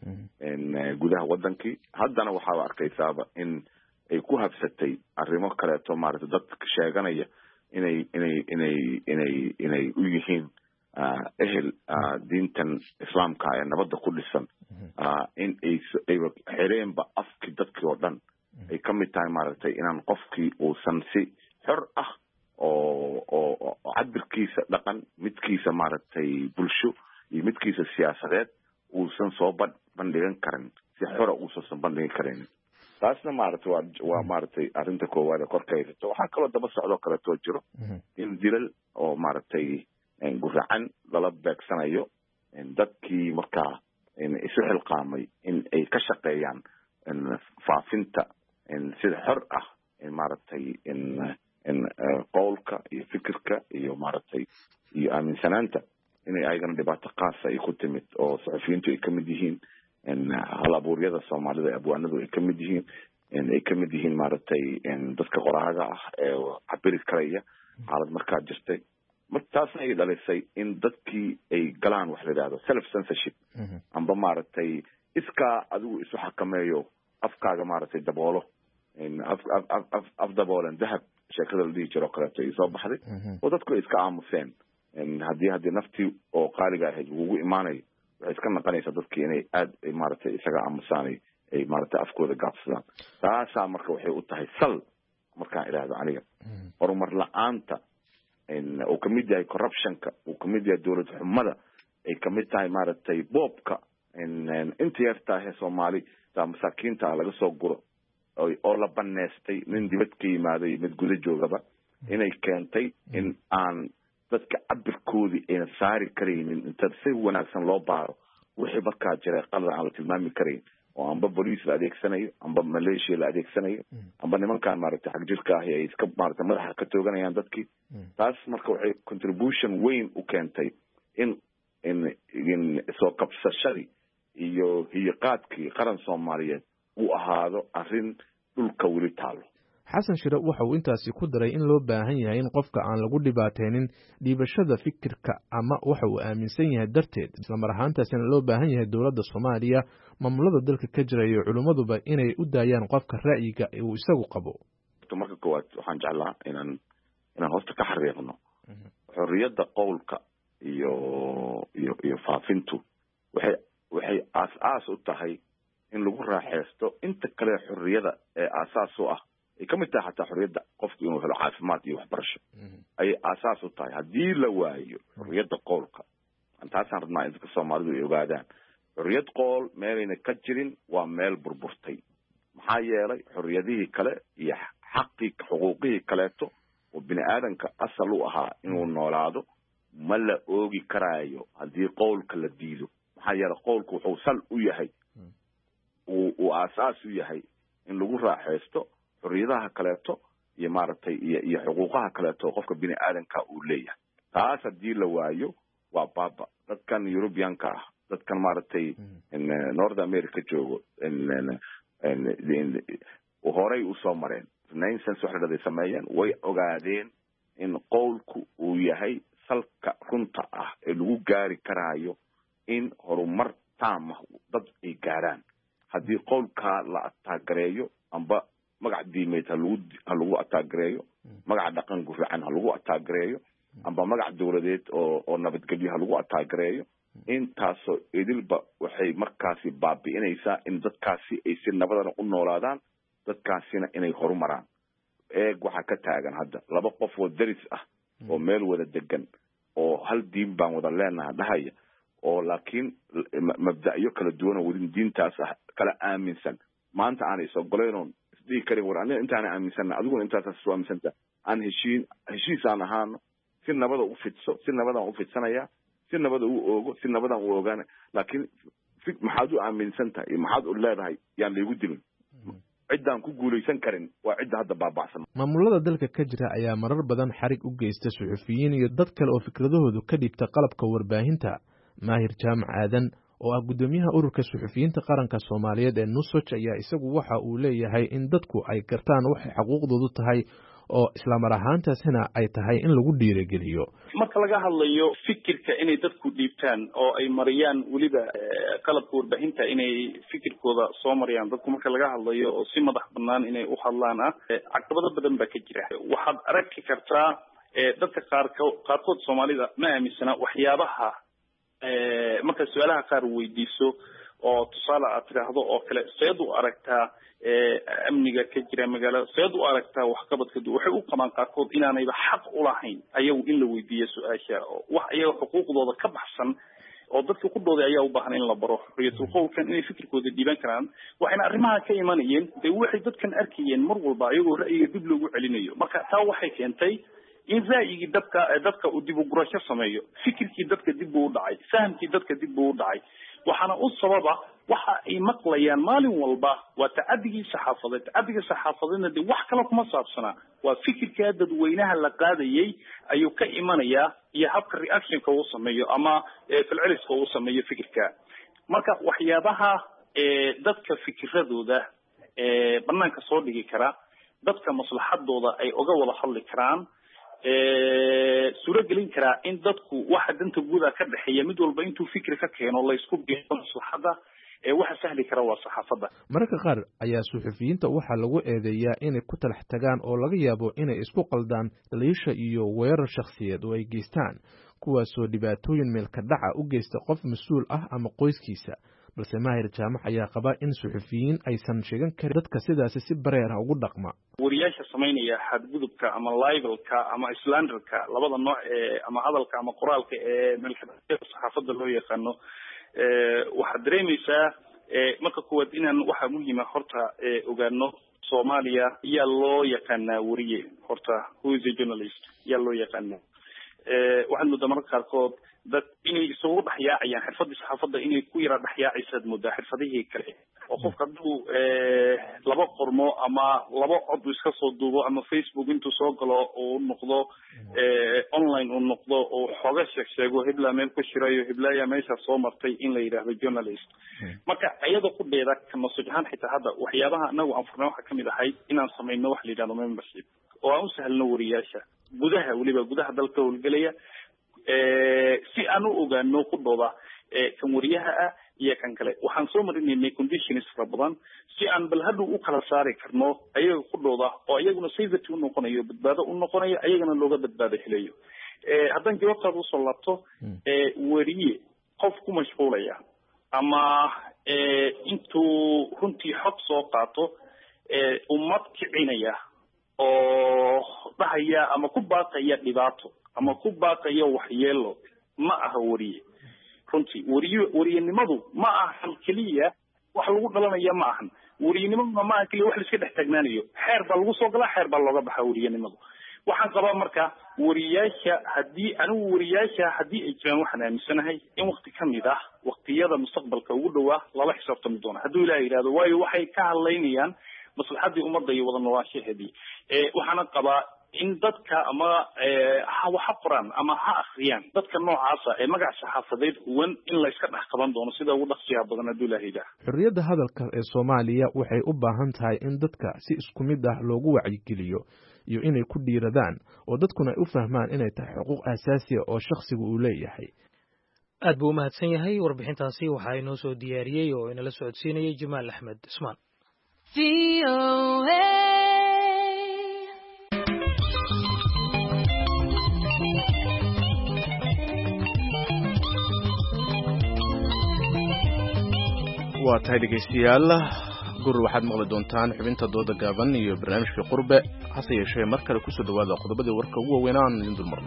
gudaha wadankii haddana waxaaba arkaysaaba in ay ku habsatay arrimo kaleeto maaragtay dadka sheeganaya inay inay inay inay inay u yihiin ehel diintan islaamka ee nabadda ku dhisan in ay ayba xireenba afkii dadkii oo dhan ay ka mid tahay maaragtay inaan qofkii uusan si xor ah oo oo cabirkiisa dhaqan midkiisa maaragtay bulsho iyo midkiisa siyaasadeed uusan soo bandhigan karin si xora uusan bandhigan karin taasna maaragtay waa waa maaragtay arrinta koowaad ee korka haysato waxaa kaloo daba socdoo kaleetoo jiro in dilal oo maaragtay guracan lala beegsanayo dadkii markaa isu xilqaamay in ay ka shaqeeyaan faafinta sida xor ah maaragtay in qowlka iyo fikirka iyo maaragtay iyo aaminsanaanta inay ayagana dhibaato qaasa ay ku timid oo saxufiyiintu ay kamid yihiin hal abuuryada soomaalida ee abwaanadu ay kamid yihiin ay kamid yihiin maaragtay dadka qoraaga ah ee cabiri karaya xaalad markaa jirtay martaasna ay dhalisay in dadkii ay galaan wax la yidhahdo self censorship amba maaragtay iskaa adigu isu xakameeyo afkaaga maaragtay daboolo af daboolen dahab sheekada la dhihi jiro kaleeto ay soo baxday oo dadku ay iska aamuseen haddii haddii naftii oo qaaliga ahayd ugu imaanayo waxay iska naqanaysaa dadkii inay aad maaragtay isaga aamusaanay ay maaragtay afkooda gaabsadaan taasaa marka waxay u tahay sal markaan idhaahdo aniga horumar la-aanta uu kamid yahay corruptionka uu kamid yahay dowlad xumada ay kamid tahay maaragtay boobka inta yartaahee soomaali taa masaakiinta laga soo guro oo la baneestay nin dibad ka yimaaday mid guda joogaba inay keentay in aan dadka cabirkoodii ayna saari karaynin inta si wanaagsan loo baaro wixii markaa jiray qalad aan la tilmaami karayn oo amba boliis la adeegsanayo amba maleeshiya la adeegsanayo amba nimankaan maaragtay xag jirka ahi ay iska maaragtay madaxa ka tooganayaan dadkii taas marka waxay contribution weyn u keentay in in in soo qabsashadii iyo hiiqaadkii qaran soomaaliyeed uu ahaado arrin dhulka weli taalo xasan shire waxa uu intaasi ku daray in loo baahan yahay in qofka aan lagu dhibaateynin dhiibashada fikirka ama waxa uu aaminsan yahay darteed islamar ahaantaasina loo baahan yahay dowladda soomaaliya maamulada dalka ka jira iyo culimmaduba inay u daayaan qofka ra'yiga uu isagu qabo marka koowaad waxaan jeclaa inaan inaan hoosta ka xariiqno xorriyadda qowlka iyo iyo iyo faafintu waxay waxay aas-aas u tahay in lagu raaxeysto inta kale xorriyada ee aasaas u ah ay ka mid tahay xataa xorriyadda qofku inuu helo caafimaad iyo waxbarasho ayay aasaas u tahay haddii la waayo xorriyadda qowlka taasaan rabnaa in dadka soomaalidu ay ogaadaan xorriyad qool meelayna ka jirin waa meel burburtay maxaa yeelay xorriyadihii kale iyo xaqii xuquuqihii kaleeto oo bini aadanka asal u ahaa inuu noolaado ma la oogi karaayo haddii qowlka la diido maxaa yeelay qowlku wuxuu sal u yahay uu aasaas u yahay in lagu raaxeysto xorriyadaha kaleeto iyo maaragtay iyo iyo xuquuqaha kaleeto qofka bini aadanka uu leeyahay taas haddii la waayo waa baaba dadkan Europeanka ah dadkan maaragtay North America joogo horey u soo mareen renaissance wax la sameeyeen way ogaadeen in qowlku uu yahay salka runta ah ee lagu gaari karaayo in horumar taam ah dad ay gaaraan haddii qowlka la ataagareeyo amba magac diimeed ha lagu ha lagu ataagareeyo magac dhaqan guracan ha lagu ataagareeyo amba magac dowladeed oo oo nabadgelyo ha lagu ataagareeyo intaasoo idilba waxay markaasi baabi'inaysaa in dadkaasi ay si nabadana u noolaadaan dadkaasina inay horumaraan eeg waxaa ka taagan hadda laba qof oo daris ah oo meel wada degan oo hal diin baan wada leenahay dhahaya oo laakiin mabda'yo kala duwan oo wadin diintaas ah kala aaminsan maanta aanay soo goleenoon isdhihi karin war aniga intaana aaminsanna adiguna intaasaa soo aaminsanta aan heshiin heshiis aan ahaano si nabada u fidso si nabadaan u fidsanayaa si nabada u oogo si nabadaan u oogaana laakiin maxaad u aaminsan tahay iyo maxaad u leedahay yaan laygu dilin ciddaan ku guulaysan karin waa cidda hadda baaba'san maamulada dalka ka jira ayaa marar badan xarig u geysta suxufiyiin iyo dad kale oo fikradahoodu ka dhibta qalabka warbaahinta maahir jaamac aadan oo ah guddoomiyaha ururka suxufiyiinta qaranka Soomaaliyeed ee Nusoj ayaa isagu waxa uu leeyahay in dadku ay gartaan waxay xuquuqdoodu tahay oo isla mar ahaantaasina ay tahay in lagu dhiirigeliyo. marka laga hadlayo fikirka inay dadku dhiibtaan oo ay mariyaan weliba qalabka warbaahinta inay fikirkooda soo mariyaan dadku marka laga hadlayo oo si madax bannaan inay u hadlaan ah caqabado badan baa ka jira. waxaad arki kartaa dadka qaarkood Soomaalida ma aaminsana waxyaabaha marka su'aalaha qaar weydiiso oo tusaale aad tiraahdo oo kale sayid u aragtaa amniga ka jira magaalada sayid u aragtaa waxqabadka waxay u qabaan qaarkood inaanayba xaq u lahayn ayagu in la weydiiyo su'aasha wax ayaga xuquuqdooda ka baxsan oo dadka ku dhooday ayaa u baahan in la baro xorriyatul qowlkan inay fikirkooda dhiiban karaan waxayna arrimaha ka imanayeen de waxay dadkan arkayeen mar walba ayagoo ra'yiga dib loogu celinayo marka taa waxay keentay in ra'yigii dadka dadka uu dib u gurasho sameeyo fikirkii dadka dib u dhacay fahamkii dadka dib u dhacay waxaana u sababa waxa ay maqlayaan maalin walba waa tacadigii saxaafadeed tacadiga saxaafadeedna de wax kale kuma saabsana waa fikirka dadweynaha la qaadayay ayuu ka imanayaa iyo habka reactionka uu sameeyo ama falceliska uu sameeyo fikirka marka waxyaabaha dadka fikiradooda banaanka soo dhigi kara dadka maslaxadooda ay uga wada hadli karaan suuragelin karaa in dadku waxa danta guud ka dhaxeeya mid walba intuu fikir ka keeno la isku biyo maslaxada ee waxa sahli kara waa saxaafadda. mararka qaar ayaa suxufiyiinta waxaa lagu eedeeyaa inay ku talax tagaan oo laga yaabo inay isku qaldaan liisha iyo weerar shakhsiyeed oo ay geystaan kuwaasoo dhibaatooyin meel ka dhaca u geysta qof mas-uul ah ama qoyskiisa balse Maahir Jaamac ayaa qaba in suxufiyiin aysan sheegan karin dadka sidaasi si bareer ah ugu dhaqma. wariyaasha sameynaya xadgudubka ama libelka ama slanderka labada nooc ee ama hadalka ama qoraalka ee meelka saxaafadda loo yaqaano waxaad dareemaysaa marka kuwaad inaan waxa muhiima horta ogaano Soomaaliya yaa loo yaqaanaa wariye horta who is a journalist yaa loo yaqaanaa waxaan muddo mararka qaarkood dad inay isugu dhaxyaacayaan xirfadii saxaafadda inay ku yara dhaxyaacaysaad muddaa xirfadihii kale oo qofka hadduu laba qormo ama laba cod iska soo duubo ama Facebook intuu soo galo uu noqdo online uu noqdo oo xoga sheeg sheego hebla meel ku shirayo heblaya meesha soo martay in la yiraahdo journalist marka ayada ku dheeda kama sujahan xitaa hadda waxyaabaha anagu aan furnay waxa kamid ahay inaan sameeyno wax la yiraahdo membership oo aan u sahlno wariyaasha gudaha waliba gudaha dalka howlgalaya si aan u ogaano ku dhooda kan wariyaha ah iyo kan kale waxaan soo marinaynay conditions fara badan si aan bal hadhow u kala saari karno ayaga ku dhooda oo ayaguna safety u noqonayo badbaado u noqonayo ayagana looga badbaado helayo haddaan jawaabtaada usoo laabto wariye qof ku mashquulaya ama intuu runtii xog soo qaato ummad kicinaya oo dhahaya ama ku baaqaya dhibaato ama ku baaqaya waxyeelo ma aha wariye runtii wariye wariyenimadu ma aha kaliya wax lagu dhalanaya ma ahan wariyenimadu ma aha kaliya wax la iska dhex taagnaanayo xeer baa lagu soo galaa xeer baa looga baxaa wariyenimadu waxaan qabaa marka wariyaasha haddii anigu wariyaasha haddii ay jiraan waxaan aaminsanahay in waqti ka mid ah waqtiyada mustaqbalka ugu dhowaa lala xisaabtami doono hadduu ilaaha yidhahdo waayo waxay ka hadlaynayaan maslaxadii ummadda iyo wada noolaashaheedii waxaana qabaa in dadka ama ha qoraan ama ha akhriyaan dadka noocaasa ee magac saxaafadeed huwan in la iska dhex qaban doono sida ugu dhaqsiyaha badan hadduu ilaaha yidhaaha. xorriyadda hadalka ee Soomaaliya waxay u baahan tahay in dadka si isku mid ah loogu wacyigeliyo iyo inay ku dhiiradaan oo dadkuna ay u fahmaan inay tahay xuquuq aasaasi ah oo shakhsigu uu leeyahay. aad buu u mahadsan yahay warbixintaasi waxaa inoo soo diyaariyey oo inala socodsiinayay Jamaal Axmed Ismaan. waa tahay dhegeystayaal gur waxaad maqli doontaan xubinta dooda gaaban iyo barnaamijka qurbe hase yeeshee mar kale kusoo dhawaada qodobadii warka ugu waaweyn aan idin dulmarno.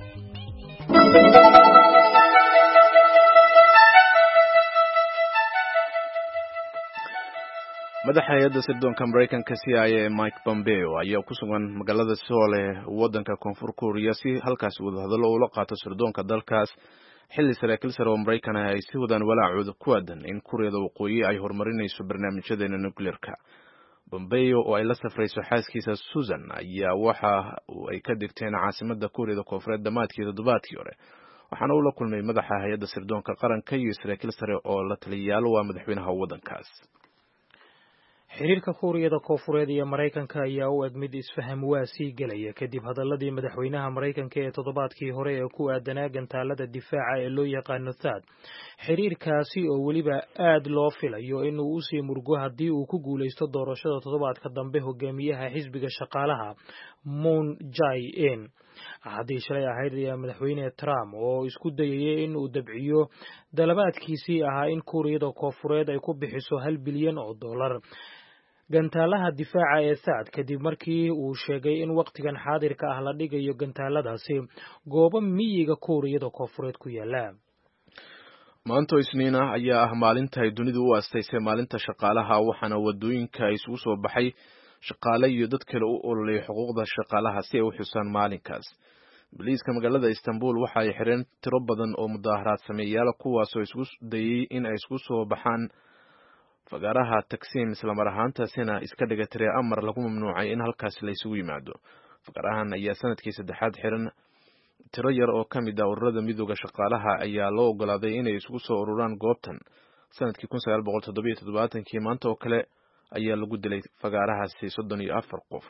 madaxa hay'adda sirdoonka Mareykanka C I A Mike Pompeo ayaa ku sugan magaalada Seoul ee waddanka Koonfur Korea si halkaas wada hadallo ula qaato sirdoonka dalkaas xilli saraakiil sare oo Mareykan ah ay si wadaan walaacooda ku aadan in Kuuriyada Waqooyi ay horumarinayso barnaamijyadeena nuclear-ka. Pompeo oo ay la safrayso xaaskiisa Susan ayaa waxa ay ka digteen caasimadda Kuuriyada Koonfureed dhammaadkii toddobaadkii hore waxaana uu la kulmay madaxa hay'adda sirdoonka qaranka iyo saraakiil sare oo la taliyayaal waa madaxweynaha waddankaas. xiriirka kuuriyada koonfureed iyo maraykanka ayaa u eg mid isfaham waa sii gelaya kadib hadaladii madaxweynaha maraykanka ee toddobaadkii hore ee ku aadanaa gantaalada difaaca ee loo yaqaano thaad xiriirkaasi oo weliba aad loo filayo inuu usii murgo haddii uu ku guulaysto doorashada toddobaadka dambe hogaamiyaha xisbiga shaqaalaha Moon Jae-in. haddii shalay ahayd ayaa madaxweyne Trump oo isku dayayay in uu dabciyo dalabaadkiisii ahaa in kuuriyada koonfureed ay ku bixiso hal bilyan oo dollar gantaalaha difaaca ee thaad kadib markii uu sheegay in waqtigan xaadirka ah la dhigayo gantaaladaasi goobo miyiga kuuriyada koonfureed ku yaala. maanta isniin ah ayaa ah maalinta ay dunidu u aastaysay maalinta shaqaalaha waxaana wadooyinka isugu soo baxay shaqaale iyo dad kale u ololeeyay xuquuqda shaqaalaha si ay u xusaan maalinkaas. Booliiska magaalada Istanbul waxa ay xireen tiro badan oo mudaharaad sameeyayaal kuwaas oo isku dayay in ay isku soo baxaan fagaaraha Taksim isla mar ahaantaasina iska dhiga tire amar lagu mamnuucay in halkaas la isugu yimaado. fagaarahan ayaa sanadkii saddexaad xiran tiro yar oo ka mid ah ururada midowga shaqaalaha ayaa loo ogolaaday inay isugu soo ururaan goobtan sanadkii kun sagaal boqol toddoba iyo toddobaatankii maanta oo kale ayaa lagu dilay fagaarahaasi soddon iyo afar qof.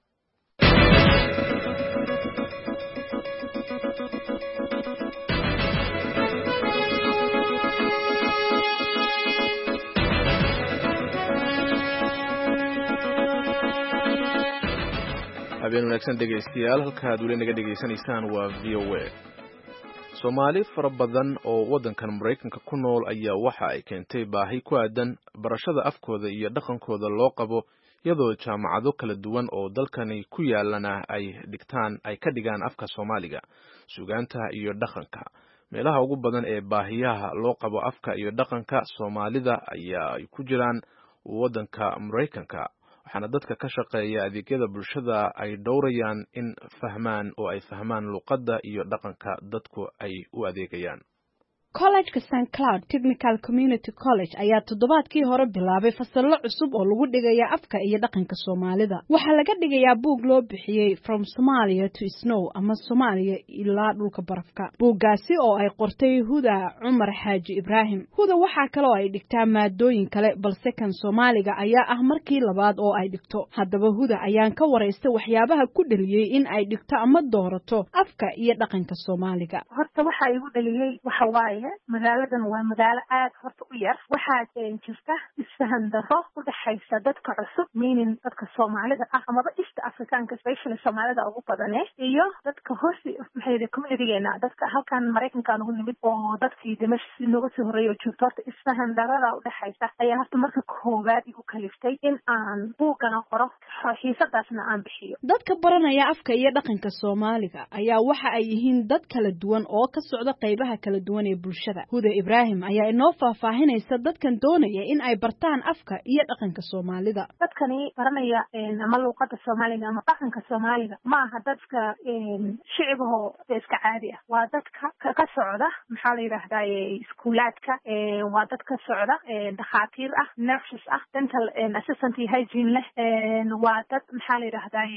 habeen wanaagsan dhegaystayaal halkaad weli naga dhegaysanaysaan waa v o a. Soomaali fara badan oo waddankan Maraykanka ku nool ayaa waxa ay keentay baahi ku aadan barashada afkooda iyo dhaqankooda loo qabo iyadoo jaamacado kala duwan oo dalkani ku yaalana ay dhigtaan ay ka dhigaan afka Soomaaliga suugaanta iyo dhaqanka. meelaha ugu badan ee baahiyaha loo qabo afka iyo dhaqanka Soomaalida ayaa ay ku jiraan waddanka Maraykanka waxaana dadka ka shaqeeya adeegyada bulshada ay dhowrayaan in fahmaan oo ay fahmaan luqadda iyo dhaqanka dadku ay u adeegayaan. College-ka Saint Cloud Technical Community College ayaa toddobaadkii hore bilaabay fasallo cusub oo lagu dhigayo afka iyo dhaqanka Soomaalida. Waxaa laga dhigayaa buug loo bixiyay From Somalia to Snow ama Soomaaliya ilaa dhulka barafka. Buuggaasi oo ay qortay Huda Cumar Xaaji Ibraahim. Huda waxaa kale oo ay dhigtaa maadooyin kale balse kan Soomaaliga ayaa ah markii labaad oo ay dhigto. Haddaba Huda ayaan ka waraystay waxyaabaha ku dhaliyay in ay dhigto ama doorato afka iyo dhaqanka Soomaaliga. Horta waxa igu dhaliyay waxa waaye magaaladan waa magaalo aad horta u yar waxaa jirta isfahan daro u dhaxaysa dadka cusub meaning dadka Soomaalida ah ama East Africanka especially Soomaalida ugu badan iyo dadka hoose maxay community-geena dadka halkan Maraykanka ugu nimid oo dadkii Dimashq nooga soo horeeyay joogto horta isfahan darada u dhaxaysa ayaa horta marka koowaad igu kaliftay in aan buugana qoro xiisadaasna aan bixiyo. Dadka baranaya afka iyo dhaqanka Soomaaliga ayaa waxa ay yihiin dad kala duwan oo ka socda qaybaha kala duwan ee Huda Ibraahim ayaa inoo faahfaahinaysa dadkan doonaya in ay bartaan afka iyo dhaqanka Soomaalida. Dadkani baranaya ama luqadda Soomaaliga ama dhaqanka Soomaaliga ma aha dadka shicibahoo iska caadi ah. Waa dadka ka socda maxaa la yiraahdaa iskuulaadka waa dad ka socda dhakhaatiir ah nurses ah dental assistant hygiene leh waa dad maxaa la yiraahdaa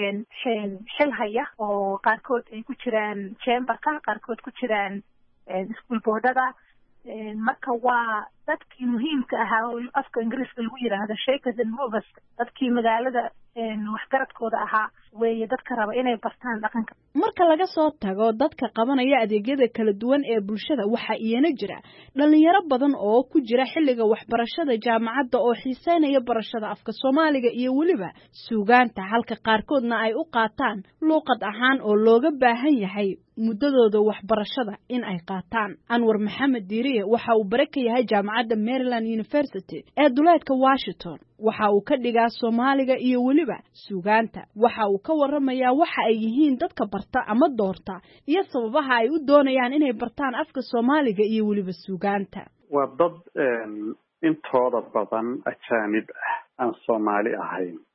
xil haya oo qaarkood ay ku jiraan chamberka qaarkood ku jiraan iskuul boodada marka waa dadkii muhiimka ahaa oo afka Ingiriiska lagu yiraahdo shakers and movers dadkii magaalada waxgaradkooda ahaa weeye dadka raba inay bartaan dhaqanka. Marka laga soo tago dadka qabanaya adeegyada kala duwan ee bulshada waxa iyana jira dhalinyaro badan oo ku jira xilliga waxbarashada jaamacadda oo xiiseynaya barashada afka Soomaaliga iyo waliba suugaanta halka qaarkoodna ay u qaataan luqad ahaan oo looga baahan yahay muddadooda waxbarashada in ay qaataan. Anwar Maxamed Diiriye waxa uu bare ka yahay jaamacadda Maryland University ee duleedka Washington. Waxa uu ka dhigaa Soomaaliga iyo waliba suugaanta. Waxa uu ka waramayaa waxa ay yihiin dadka barta ama doorta iyo sababaha ay u doonayaan inay bartaan afka Soomaaliga iyo waliba suugaanta. Waa dad intooda badan ajaanib ah aan Soomaali ahayn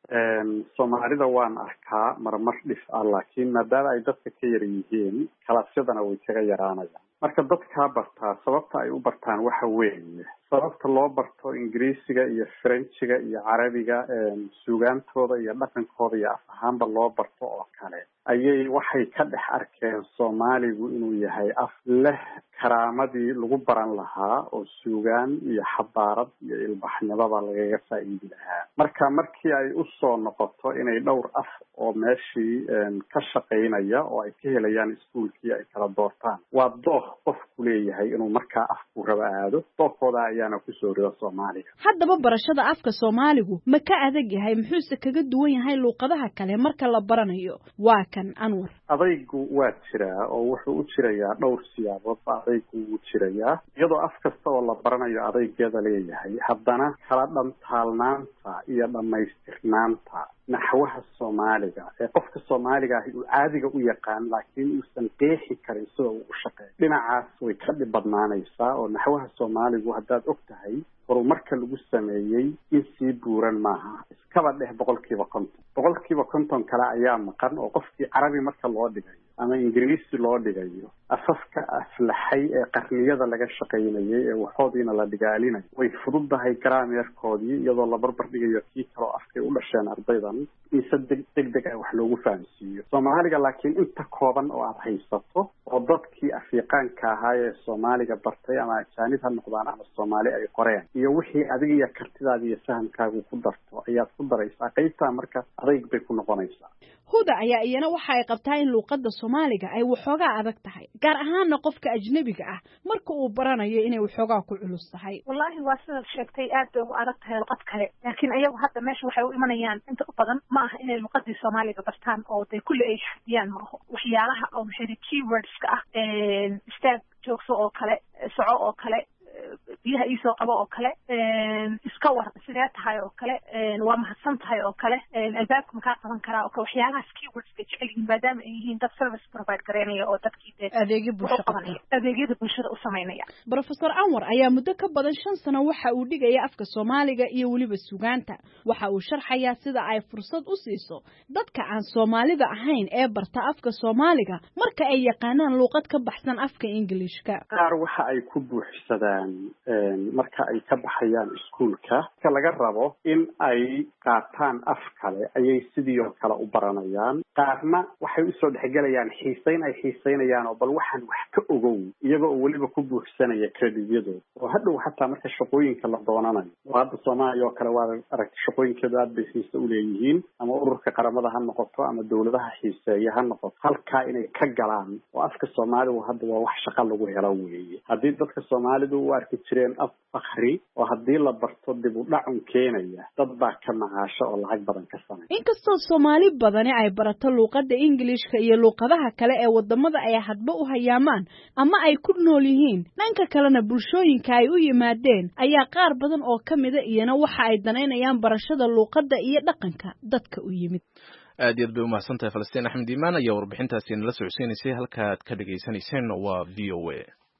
soomaalida waan arkaa marmar dhif ah laakiin maadaama ay dadka ka yar yihiin kalaasyadana way kaga yaraanayaan marka dadkaa bartaa sababta ay u bartaan waxa weeye sababta loo barto ingiriisiga iyo frenchiga iyo carabiga suugaantooda iyo dhaqankooda iyo af ahaanba loo barto oo kale ayay waxay ka dhex arkeen soomaaligu inuu yahay af leh karaamadii lagu baran lahaa oo suugaan iyo xadaarad iyo ilbaxnimada lagaga faa'iidi lahaa marka markii ay u soo noqoto inay dhowr af oo meeshii ka shaqaynaya oo ay ka helayaan iskuulkii ay kala doortaan waa dooq qofku leeyahay inuu markaa afku raba aado dooqooda ayaana kusoo rida soomaaliga haddaba barashada afka soomaaligu ma ka adag yahay muxuuse kaga duwan yahay luuqadaha kale marka la baranayo waa kan anwar adaygu waa jiraa oo wuxuu u jirayaa dhowr siyaabood ba adaygu wuu jirayaa iyadoo af kasta oo la baranayo adaygeeda leeyahay haddana kala dhantaalnaanta iyo dhammaystirnaanta naxwaha soomaaliga ee qofka soomaaliga ahi uu caadiga u yaqaan laakiin uusan qeexi karin sida uu u shaqeeyo dhinacaas way ka dhib badnaanaysaa oo naxwaha soomaaligu haddaad og tahay horumarka lagu sameeyey in sii buuran maaha iskaba dheh boqolkiiba konton boqolkiiba konton kale ayaa maqan oo qofkii carabi marka loo dhigayo ama ingiriisi loo dhigayo afafka aflaxay ee qarniyada laga shaqaynayay ee waxoodiina la dhigaalinayo way fududahay garaameerkoodii iyadoo la barbar dhigayo kii kaloo afkay u dhasheen ardaydan in si deg deg ah wax loogu fahamsiiyo soomaaliga laakiin inta kooban oo aad haysato oo dadkii afiiqaanka ahaa ee soomaaliga bartay ama ajaanib ha noqdaan ama soomaali ay qoreen iyo wixii adiga iyo kartidaada iyo fahamkaagu ku darto ayaad ku daraysaa qaybtaa marka adayg bay ku noqonaysaa huda ayaa iyana waxa ay qabtaa in luuqadda soomaaliga ay waxoogaa adag tahay gaar ahaana qofka ajnabiga ah marka uu baranayo inay waxoogaa ku culus tahay wallaahi waa sidaad sheegtay aad bay ugu adag tahay luqad kale laakiin iyagu hadda meesha waxay u imanayaan inta u badan ma aha inay luqadii soomaaliga bartaan oo dee kulli ay xafdiyaan maaho waxyaalaha oo maxay keywordska ah istaag joogso oo kale soco oo kale biyaha iisoo qabo oo kale iska war sidee tahay oo kale waa mahadsan tahay oo kale albaabka makaa qaban karaa oo kale waxyaalahaas keywords bay jecel yihiin maadaama ay yihiin dad service provide gareynaya oo dadkii dee adeegyo bulsho qabanaya adeegyada bulshada u samaynaya professor anwar ayaa muddo ka badan shan sano waxa uu dhigaya afka soomaaliga iyo weliba sugaanta waxa uu sharxayaa sida ay fursad u siiso dadka aan soomaalida ahayn ee barta afka soomaaliga marka ay yaqaanaan luuqad ka baxsan afka ingiliishka qaar waxa ay ku buuxsadaan marka ay ka baxayaan iskuulka ka laga rabo in ay qaataan af kale ayay sidii oo kale u baranayaan qaarna waxay usoo dhexgelayaan xiisayn ay xiisaynayaan oo bal waxaan wax ka ogow iyaga oo weliba ku buuxsanaya kredityadooda oo hadhow xataa marka shaqooyinka la doonanayo oo hadda soomaaliya oo kale waa aragti shaqooyinkeedu aad bay xiise u leeyihiin ama ururka qaramada ha noqoto ama dowladaha xiiseeya ha noqoto halkaa inay ka galaan oo afka soomaaligu hadda waa wax shaqa lagu helo weeye haddii dadka soomaalidu u arki jireen af fakri oo haddii la barto dib u dhacun keenaya dad baa ka macaasho oo lacag badan ka samay inkastoo soomaali badani ay barato luuqadda ingiliishka iyo luuqadaha kale ee wadamada ay hadba u hayaamaan ama ay ku nool yihiin dhanka kalena bulshooyinka ay u yimaadeen ayaa qaar badan oo ka mida iyana waxa ay danaynayaan barashada luuqadda iyo dhaqanka dadka u yimid aad iyo aad bay u mahadsan tahay falastiin axmed iimaan ayaa warbixintaasi nala socodsiinaysay halkaad ka dhagaysanayseen waa v o a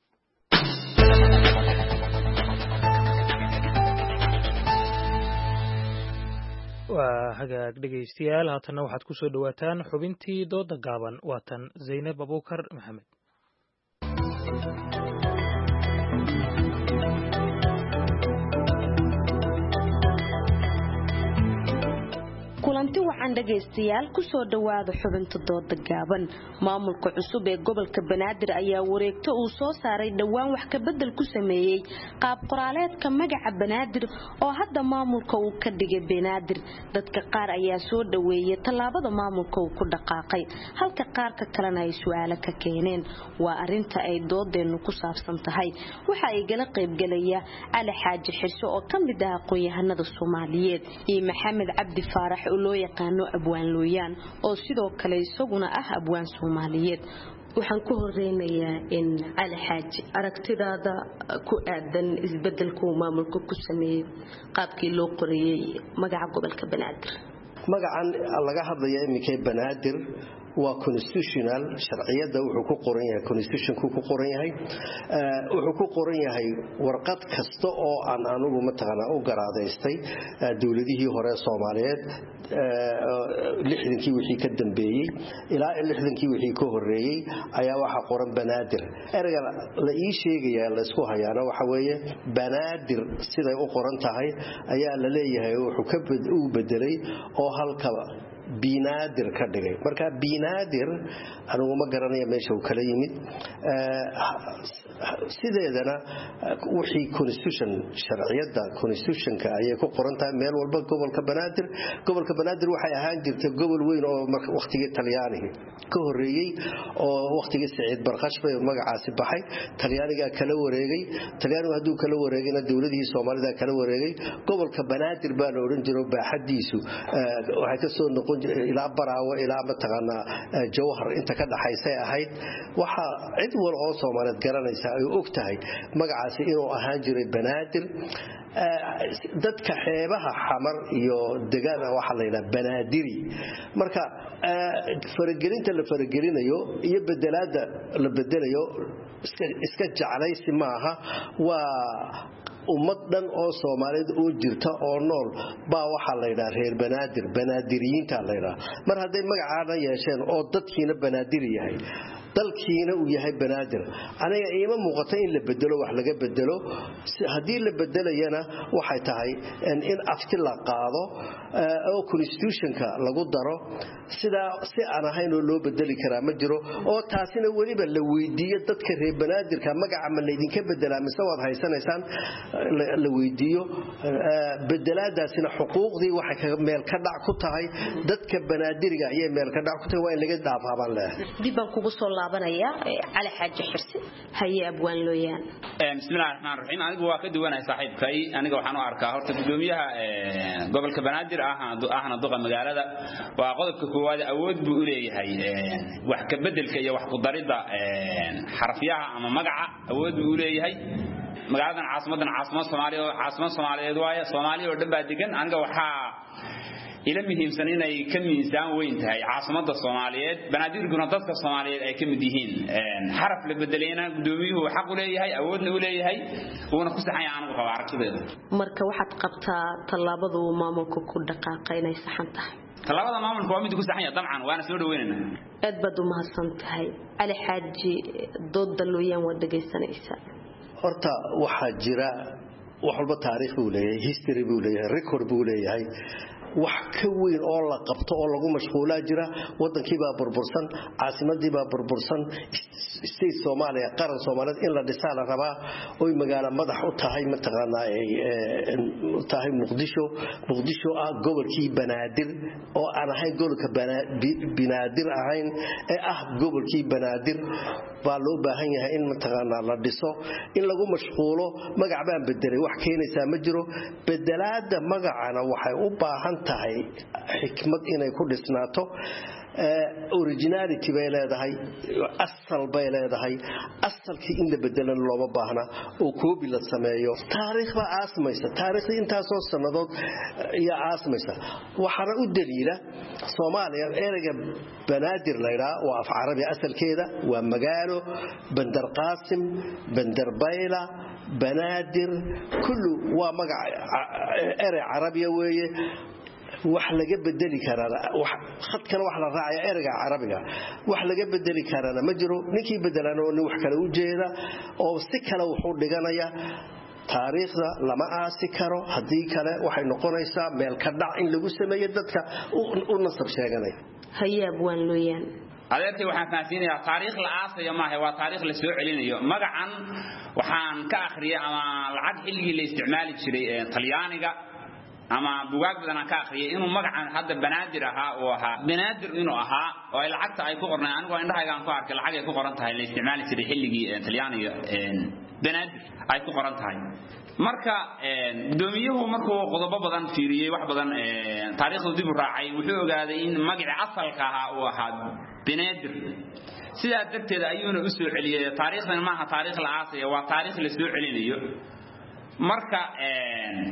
waa hagaag dhegaystayaal haatanna waxaad ku soo dhowaataan xubintii dooda gaaban waatan zaynab abuukar maxamed kulanti waxaan dhagaystayaal ku soo dhawaada xubinta dooda gaaban maamulka cusub ee gobolka banaadir ayaa wareegto uu soo saaray dhowaan wax ka bedel ku sameeyey qaab qoraaleedka magaca banaadir oo hadda maamulka uu ka dhigay banaadir dadka qaar ayaa soo dhaweeyay tallaabada maamulka uu ku dhaqaaqay halka qaarka kalena ay su'aalo ka keeneen waa arinta ay doodeenu ku saabsan tahay waxa ay gala qaybgalaya Ali Xaaji Xirso oo ka mid ah aqoon-yahanada Soomaaliyeed iyo Maxamed Cabdi Faarax loo yaqaano abwaan looyaan oo sidoo kale isaguna ah abwaan Soomaaliyeed waxaan ku horeynayaa in Ali Xaaji aragtidaada ku aadan isbedelka maamulka ku sameeyay qaabkii loo qoriyay magaca gobolka Banaadir magacan laga hadlayo imika Banaadir waa constitutional sharciyada wuxuu ku qoran yahay constitutionku ku qoran yahay wuxuu ku qoran yahay warqad kasta oo aan anigu mataqaana u garaadaystay dawladihii hore Soomaaliyeed lixdankii wixii ka dambeeyay ilaa lixdankii wixii ka horeeyay ayaa waxa qoran banaadir erga la ii sheegaya la isku hayaana waxa weeye banaadir siday u qoran tahay ayaa la leeyahay wuxuu ka bedelay oo halka binaadir ka dhigay marka binaadir anigu ma garanayo meesha uu kala yimid sideedana wixii constitution sharciyada constitutionka ay ku qoran tahay meel walba gobolka banaadir gobolka banaadir waxay ahaan jirtay gobol weyn oo waqtigii Talyaaniga ka horeeyay oo waqtigii Saciid Barqash bay magacaasi baxay Talyaaniga kala wareegay Talyaanigu haduu kala wareegayna dawladihii Soomaalida kala wareegay gobolka banaadir baa la oran jiray baaxadiisu waxay ka soo noqon ilaa Baraawo ilaa mataqaana Jowhar inta ka dhaxaysay ahayd waxa cid wal oo Soomaaliyeed garanaysa ay og tahay magacaasi inuu ahaan jiray banaadir dadka xeebaha xamar iyo deegaanka waxa la yiraahdaa banaadiri marka faragelinta la faragelinayo iyo bedelaada la bedelayo iska iska jaclaysi maaha waa ummad dhan oo Soomaaliyeed oo jirta oo nool baa waxa la yiraahdaa reer banaadir banaadiriyiinta la yiraahdaa mar haday magacaana yeesheen oo dadkiina banaadiri yahay dalkiina uu yahay banaadir aniga iima muuqato in la bedelo wax laga bedelo hadii la bedelayana waxay tahay in afti la qaado oo constitutionka lagu daro sida si aan ahayn oo loo bedeli karaa ma jiro oo taasina waliba la weydiiyo dadka reer banaadirka magaca ma leedin ka bedelaa mise waad haysanaysaan la weydiiyo bedelaadaasina xuquuqdii waxay meel ka dhac ku tahay dadka banaadiriga iyo meel ka dhac ku tahay waa in laga dhaafaa baan leeyahay dibaan kugu soo laabanaya cali xaaji xirsi haye abwaan looyaan bismillaahir rahmaanir rahiim anigu waa ka duwanahay saaxiibkay aniga waxaan u arkaa horta gudoomiyaha gobolka banaadir ahna duqa magaalada waa qodobka koowaad awood buu u leeyahay wax ka bedelka iyo wax ku darida xarfiyaha ama magaca awood buu u leeyahay magaaladan caasimadan caasimad Soomaaliya caasimad Soomaaliyeed waaye Soomaaliya oo dhan baa degan aniga waxa ila muhiimsan inay ka miisaan weyn tahay caasimada Soomaaliyeed banaadirguna dadka Soomaaliyeed ay ka mid yihiin xaraf la bedelayna gudoomiyuhu xaq u leeyahay awoodna u leeyahay uuna ku saxay anigu qaba aragtideeda marka waxaad qabtaa talaabadu maamulku ku dhaqaaqay inay saxan tahay talaabada maamulku waa mid ku saxan yahay dabcan waana soo dhaweynayna aad baad u mahadsan tahay cali xaaji doodda looyaan wada dhageysanaysa horta waxa jira wax walba taariikh uu leeyahay history buu leeyahay record buu leeyahay wax ka weyn oo la qabto oo lagu mashquulaa jira wadankii baa burbursan caasimadii baa burbursan state Soomaaliya qaran Soomaaliyeed in la dhisaa la rabaa oo magaalo madax u tahay mataqaana ay tahay Muqdisho Muqdisho ah gobolkii banaadir oo aan ahayn gobolka banaadir ahayn ee ah gobolkii banaadir baa loo baahan yahay in mataqaana la dhiso in lagu mashquulo magac baan bedelay wax keenaysa ma jiro bedelaada magacana waxay u baahan tahay xikmad inay ku dhisnaato originality bay leedahay asal bay leedahay asalkii in la bedelan looma baahna oo koobi la sameeyo taariikhda aasmaysa taariikhda intaas oo sanadood iyo aasmaysa waxana u daliila Soomaaliya erayga banaadir leeyahay waa af carabi asalkeeda waa magaalo bandar qaasim bandar bayla banaadir kullu waa magac eray carabiya weeye wax laga bedeli karaa wax khadkana wax la raacay erayga carabiga wax laga bedeli karaa ma jiro ninkii bedelana oo wax kale u jeeda oo si kale wuxuu dhiganaya taariikhda lama aasi karo hadii kale waxay noqonaysaa meel ka dhac in lagu sameeyo dadka u nasab sheeganay hayaab waan looyaan adeertay waxaan faahfaahinayaa taariikh la aasayo maaha waa taariikh la soo celinayo magacan waxaan ka akhriyay ama lacag xilligii la isticmaali jiray Talyaaniga ama buugaag badan ka akhriyay inuu magacan hadda banaadir ahaa oo ahaa banaadir inuu ahaa oo ay lacagta ay ku qornaan anigu indhahayga aan ku arkay lacag ay ku qoran tahay la isticmaali jiray xilligii Talyaaniga banaadir ay ku qoran tahay marka gudoomiyuhu markuu qodobo badan fiiriyay wax badan taariikhdu dib u raacay wuxuu ogaaday in magaca asalka ahaa uu ahaa banaadir sidaa darteed ayuuna u soo celiyay taariikhdan maaha taariikh la aasay waa taariikh la soo celinayo marka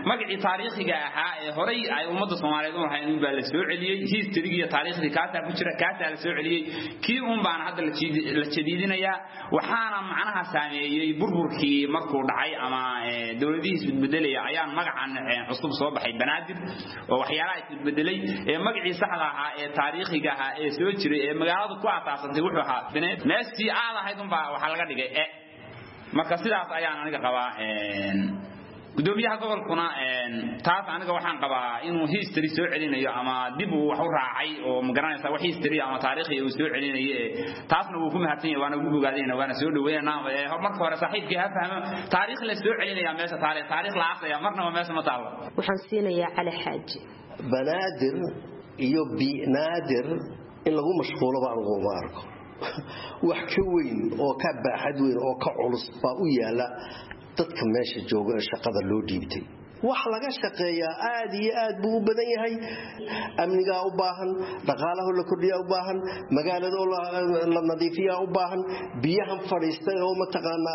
magacii taariikhiga ahaa ee horay ay ummadda Soomaaliyeed u lahayn baa la soo celiyay history iyo taariikhdii kaasa ku jira kaasa la soo celiyay kii uun baan hadda la jadiidinaya waxaana macnaha saameeyay burburkii markuu dhacay ama dawladihii isbeddelay ayaan magacan cusub soo baxay banaadir oo waxyaalaha isbeddelay ee magacii saxda ahaa ee taariikhiga ahaa ee soo jiray ee magaalada ku asaasantay wuxuu ahaa Beneed meestii aad ahayd un baa waxa laga dhigay ee marka sidaas ayaan aniga qabaa een gudoomiyaha gobolkuna een taas aniga waxaan qabaa inuu history soo celinayo ama dib uu wax u raacay oo ma garanaysa wax history ama taariikhi uu soo celinayo taasna wuu ku mahadsan yahay waana ugu bogaadayna waana soo dhaweynaa marka hore saaxiibkii ha fahmo taariikh la soo celinaya meesha taariikh taariikh la aqoonaya marna ma meesha ma taalo waxaan siinayaa Cali Xaaji banaadir iyo binaadir in lagu mashquulo baan ugu arko wax ka weyn oo ka baaxad weyn oo ka culus baa u yaala dadka meesha jooga shaqada loo dhiibtay wax laga shaqeeyaa aad iyo aad buu u badan yahay amniga u baahan dhaqaalaha la kordhiyo u baahan magaalada oo la nadiifiyo u baahan biyaha fadhiistay oo mataqaana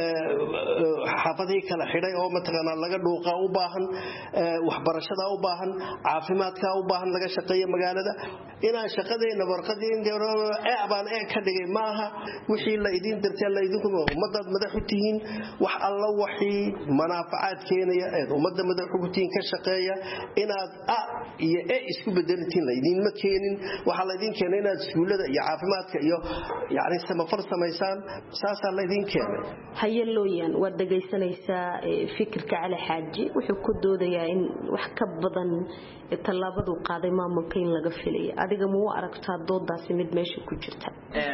xaafadii kala xidhay oo mataqaana laga dhuuqa u baahan waxbarashada u baahan caafimaadka u baahan laga shaqeeyo magaalada ina shaqadeena warqadii ee baan ee ka dhigay maaha wixii la idin dirtay la idinku ummadad madax u tihiin wax alla wixii manaafacaad keenaya ee ummadda madax u tihiin ka shaqeeya inaad a iyo ee isku bedeltiin la idin ma keenin waxa la idin keenay inaad iskuulada iyo caafimaadka iyo yaani samafar sameysaan saasa la idin keenay hayalooyan wad dhageysanaysaa fikirka Cali Xaaji wuxuu ku doodayaa in wax ka badan talaabadu qaaday maamulka in laga filayo adiga ma u aragtaa doodaasi mid meesha ku jirta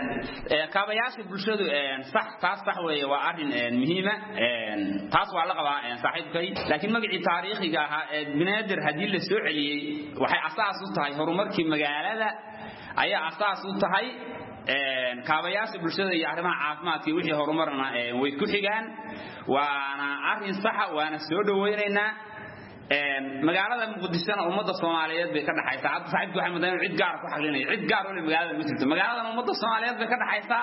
ee kaabayaasha bulshadu ee sax taas sax weeye waa arin muhiim ah ee taas waa la qabaa ee saaxiibkay laakiin magacii taariikhiga ahaa ee banaadir hadii la soo celiyay waxay asaas u tahay horumarkii magaalada ayaa asaas u tahay ee kaabayaasha bulshada iyo arrimaha caafimaadka wixii horumarna way ku xigaan waana arin sax ah waana soo dhaweynaynaa een magaalada Muqdisho ummadda Soomaaliyeed bay ka dhaxaysaa hadda saaxiibku waxa madaan cid gaar ku xaqlinay cid gaar oo magaalada ma jirto magaalada ummadda Soomaaliyeed bay ka dhaxaysaa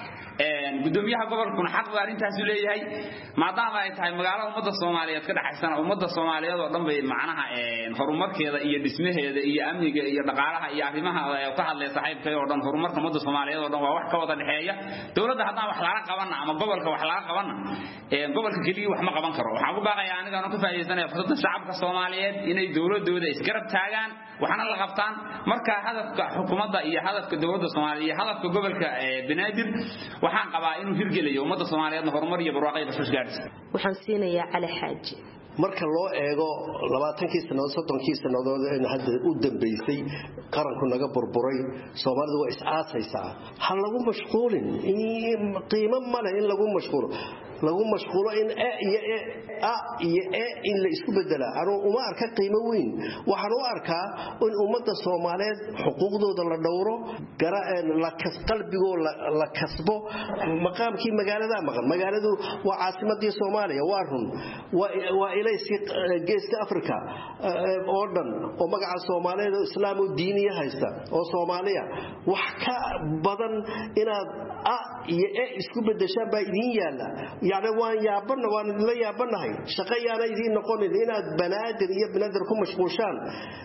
een gudoomiyaha gobolkuna xaq baa arintaas u leeyahay maadaama ay tahay magaalada ummadda Soomaaliyeed ka dhaxaysana ummadda Soomaaliyeed oo dhan bay macnaha een horumarkeeda iyo dhismaheeda iyo amniga iyo dhaqaalaha iyo arrimaha ay ka hadlay saaxiibkay oo dhan horumarka ummadda Soomaaliyeed oo dhan waa wax ka wada dhaxeeya dawladda haddaan wax laga qaban ama gobolka wax laga qaban ee gobolka kaliya wax ma qaban karo waxaan ku baaqayaa aniga aan ku faa'iideysanayo fursadda shacabka Soomaaliyeed inay dawladooda isgarab taagaan waxana la qabtaan marka hadafka xukuumadda iyo hadafka dawladda Soomaaliya iyo hadafka gobolka Banaadir waxaan qabaa inuu hirgeliyo ummadda Soomaaliyeed horumar iyo barwaaqo iyo bashaash gaarsiis waxaan siinayaa Cali Xaaji marka loo eego labaatankii sano soddonkii sanadood ee hadda u dambeysay qaranku naga burburay Soomaalidu waa is aasaysaa hal lagu mashquulin qiimo male in lagu mashquulo lagu mashquulo in a iyo a iyo a in la isku bedela anuu uma arka qiimo weyn waxaan u arkaa in ummadda Soomaaliyeed xuquuqdooda la dhowro garaan la qalbigo la kasbo maqaamkii magaalada maqan magaaladu waa caasimadii Soomaaliya waa run waa ilay si geeska Afrika oo dhan oo magaca Soomaaliyeed oo islaam oo diiniya haysta oo Soomaaliya wax ka badan inaad a iyo a isku bedeshaan baa idin yaala يعني وان يابنا وان لا يابنا هي شقيانا يدين نقول إن بنادر يا بنادر كم مشغولشان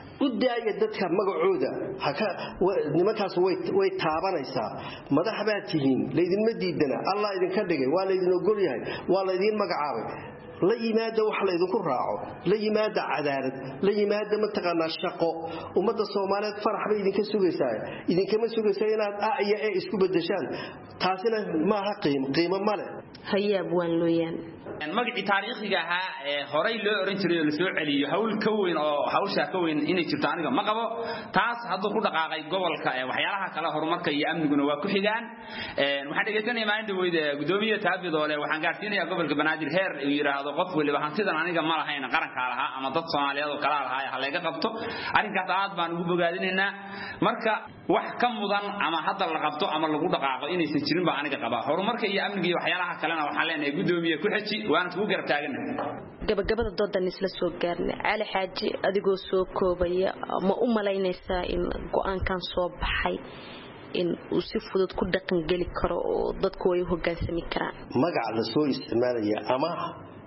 وداية دتك مقعودة هكا نمكاس ويت ويت تابنا يسا ماذا حباتهين ليدين مديدنا الله يدين كدقي ولا يدين نقول يهاي ولا يدين مقعاوي لا يماده وحلا يذكر راعه لا يماده عدالة لا يماده متقنا الشقاء ومدى الصومالات فرح بيدين كسوغيساي إذن كما سوغيساي إناد آئية آئي اسكو بدشان تاسنا ما قيمة قيمة ماله هيا أبوان لويان magacii taariikhiga ahaa ee horay loo oran jiray oo la soo celiyo hawl ka weyn oo hawsha ka weyn inay jirto aniga ma qabo taas hadda ku dhaqaaqay gobolka ee waxyaalaha kala horumarka iyo amniguna waa ku xigaan ee waxaan dhageysanayaa maalinta weyda gudoomiye taabidoole waxaan gaarsiinayaa gobolka Banaadir heer uu yiraahdo qof waliba hantidan aniga ma lahayn qaranka lahaa ama dad Soomaaliyeed oo kala lahaa ha laga qabto arrinkaas aad baan ugu bogaadinaynaa marka wax ka mudan ama hadda la qabto ama lagu dhaqaaqo inaysan jirin baa aniga qaba horumarka iyo amniga iyo waxyaalaha kalena waxaan leenahay gudoomiye ku xiji waan ku garab taaganahay gabagabada doodan isla soo gaarnay Cali Xaaji adigoo soo koobaya ma u malaynaysaa in go'aankan soo baxay in uu si fudud ku dhaqan gali karo oo dadku way hogaansami karaan magaca la soo isticmaalaya ama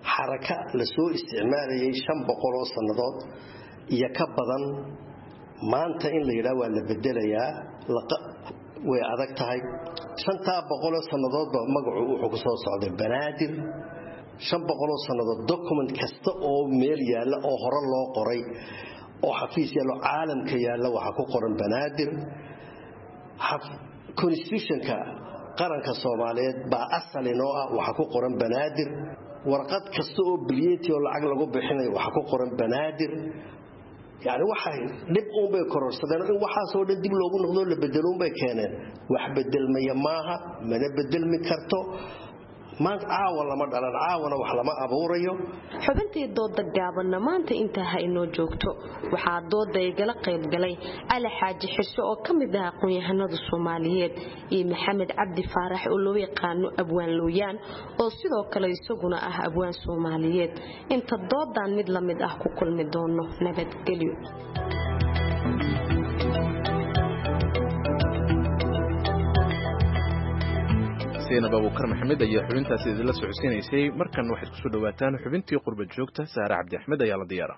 xaraka la soo isticmaalayay shan boqol oo sannadood iyo ka badan maanta in la yidhaah waa la bedelayaa way adag tahay shantaa boqoloo sannadoodba magacu wuxuu ku soo socday banaadir shan boqoloo sannadood document kasta oo meel yaalla oo hore loo qoray oo xafiis yaallo caalamka yaalla waxaa ku qoran banaadir constitutionka qaranka soomaaliyeed baa asal inoo ah waxaa ku qoran banaadir warqad kasta oo bilyeeti oo lacag lagu bixinayo waxaa ku qoran banaadir yani waxay dhib uun bay kororsadeen in waxaasoo dhan dib loogu noqdo la bedeluun bay keeneen wax bedelmaya maaha mana bedelmi karto maanta caawa lama dhalan caawana wax lama abuurayo xubintii dooda gaabanna maanta intaa ha inoo joogto waxaa dooda igala qayb galay Ali Xaaji Xisho oo ka mid ah aqoon-yahanada Soomaaliyeed iyo Maxamed Cabdi Faarax oo loo yaqaano Abwaan Looyaan oo sidoo kale isaguna ah abwaan Soomaaliyeed inta doodan mid la mid ah ku kulmi doono nabadgelyo Zainab Abuukar Maxamed ayaa xubintaasi idin la socodsiinaysay markan waxaad ku soo dhawaataan xubintii qurba joogta Saara Cabdi Axmed ayaa la diyaara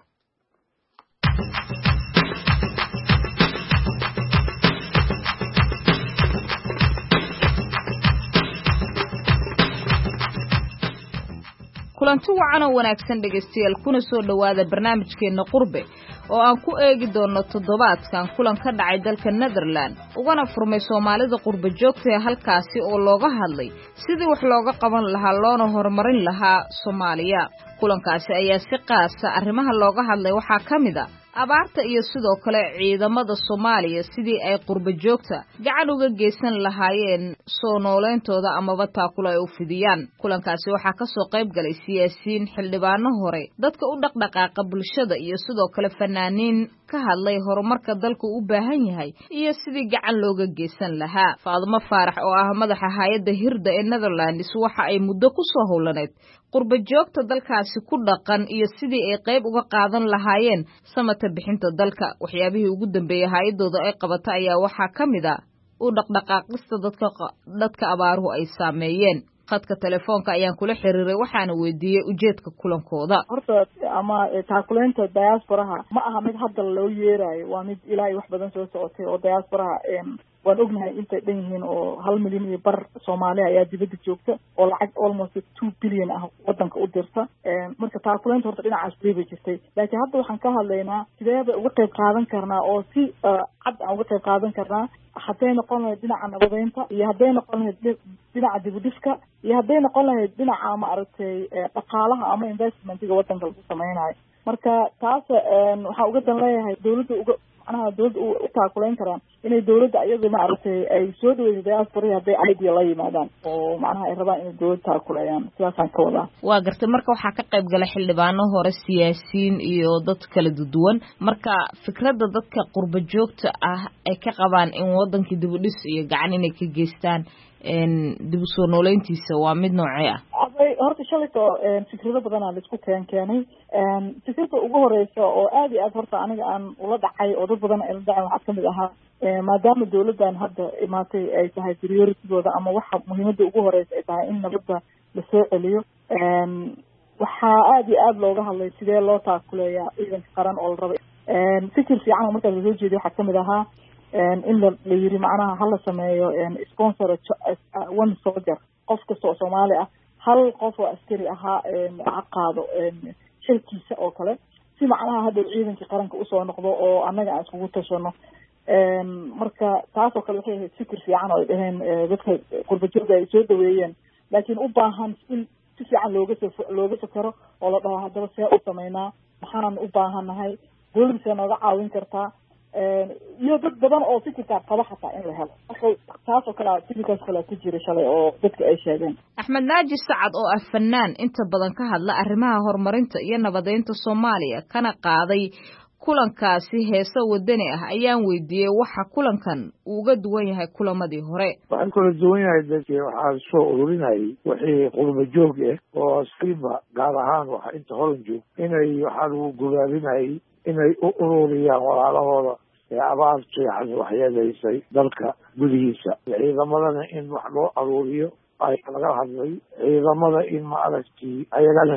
kulanti wacan oo wanaagsan dhageystayaal kuna soo dhawaada barnaamijkeena qurbe oo aan ku eegi doono toddobaadkan kulan ka dhacay dalka Netherland ugana furmay Soomaalida qurba joogta ee halkaasi oo looga hadlay sidii wax looga qaban lahaa loona horumarin lahaa Soomaaliya kulankaasi ayaa si qaas ah arrimaha looga hadlay waxaa kamid ah abaarta iyo sidoo kale ciidamada Soomaaliya sidii ay qurba joogta gacan uga geysan lahaayeen soo nooleentooda amaba taakula ay u fidiyaan kulankaasi waxaa ka soo qayb galay siyaasiyiin xildhibaano hore dadka u dhaqdhaqaaqa bulshada iyo sidoo kale fanaaniin ka hadlay horumarka dalku u baahan yahay iyo sidii gacan looga geysan lahaa Faadimo Faarax oo ah madaxa hay'adda Hirda ee Netherlands waxa ay muddo ku soo howlaneed qurba joogta dalkaasi ku dhaqan iyo sidii ay qayb uga qaadan lahaayeen samata bixinta dalka waxyaabihii ugu dambeeyay hay'adooda ay qabata ayaa waxaa kamid ah u dhaqdhaqaaqista dadka dadka abaaruhu ay saameeyeen qadka telefoonka ayaan kula xiriiray waxaana weydiiyay ujeedka kulankooda horta ama taakuleenta diasporaha ma aha mid hadda loo yeerayo waa mid ilaahay wax badan soo socotay oo diasporaha waan ognahay intay dhan yihiin oo hal milyan iyo bar Soomaaliya ayaa dibadda joogta oo lacag almost two billion ah wadanka u dirta marka taakuleenta horta dhinacaas bay jirtay laakiin hadda waxaan ka hadlaynaa sidee bay uga qayb qaadan karnaa oo si cad aan uga qayb qaadan karnaa hadday noqon lahayd dhinaca nabadeynta iyo hadday noqon lahayd dhinaca dibudhiska iyo hadday noqon lahayd dhinaca ma aragtay dhaqaalaha ama investmentiga wadanka lagu sameynayo marka taas waxaa uga dan leeyahay dawladda uga macnaha dawladda u taakuleyn karaan inay dawladda iyada ma aragtay ay soo dhaweyso diaspora hadday idea la yimaadaan oo macnaha ay rabaan inay dawladda taakuleeyaan sidaasaan ka wadaa waa gartay marka waxaa ka qayb galay xildhibaano hore siyaasiyiin iyo dad kala duwan marka fikradda dadka qurba joogta ah ay ka qabaan in wadankii dib u dhis iyo gacan inay ka geystaan dib u soo nooleyntiisa waa mid noocee ah horta shalayto fikrado badan aa laisku keen keenay fikrada ugu horeysa oo aad iyo aad horta aniga aan ula dhacay oo dad badan ay la dhaceen waxaa kamid ahaa maadaama dawladdan hadda imaatay ay tahay prioritigooda ama waxa muhiimada ugu horeysa ay tahay in nabadda lasoo celiyo waxaa aad iyo aad looga hadlay sidee loo taakuleeyaa ciidanka qaran oo la raba fikir fiican oo markaas lasoo jeediyo waxaa kamid ahaa in la yiri macnaha hala sameeyo sponsor one soldier qof kasta oo Soomaali ah hal qof oo askari ahaa ha qaado shirkiisa oo kale si macnaha hadda ciidanka qaranka usoo noqdo oo annaga aan iskugu tashano marka taas oo kale waxay fikir fiican oo ay dhaheen dadka qurba joogta ay soo dhaweeyeen laakiin u baahan in si fiican looga looga fakaro oo la dhaho haddaba see u sameynaa maxaan u baahanahay dawladda see nooga caawin kartaa iyo dad badan oo fikirka qaba xataa in la helo marka taas oo kale fikirkaas kale ku jira shalay oo dadka ay sheegeen Axmed Naaji Sacad oo ah fanaan inta badan ka hadla arrimaha horumarinta iyo nabadeynta Soomaaliya kana qaaday kulankaasi heeso wadani ah ayaan weydiiyay waxa kulankan uu uga duwan yahay kulamadii hore waxaan kula duwan yahay dadkii waxaa soo ururinayay wixii qurba joog ah oo askariba gaar ahaan waxa inta horan joog inay waxaa lagu gogaabinayay inay u ururiyaan walaalahooda ee abaartu yani waxyeelaysay dalka gudihiisa ciidamadana in wax loo aruuriyo ayaa laga hadlay ciidamada in ma aragtii ayagana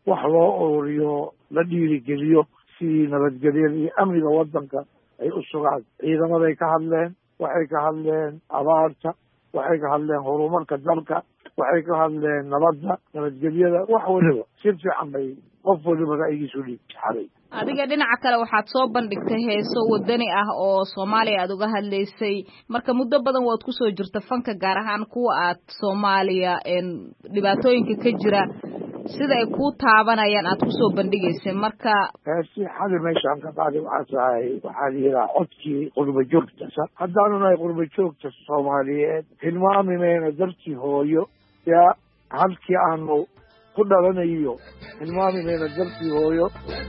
wax loo ururiyo la dhiirigeliyo sidii nabadgelyada iyo amniga waddanka ay u sugaan. ciidamaday ka hadleen, waxay ka hadleen abaarta, waxay ka hadleen horumarka dalka, waxay ka hadleen nabadda nabadgelyada, wax waliba si fiican bay qof waliba ra'yigiisu dhiibsaday. adiga dhinaca kale waxaad soo bandhigtay heeso wadani ah oo Soomaaliya aad uga hadlaysay, marka muddo badan waad ku soo jirta fanka gaar ahaan kuwa aad Soomaaliya een dhibaatooyinka ka jira sida ay ku taabanayaan aad ku soo bandhigaysay. marka heesi xali meeshaan ka qaaday waxaa tahay waxaa liiraa codkii qurba joogta. haddaanu nahay qurba joogta Soomaaliyeed hilmaami mayna dartii hooyo yaa halkii aanu ku dhalanayo hilmaami mayna dartii hooyo.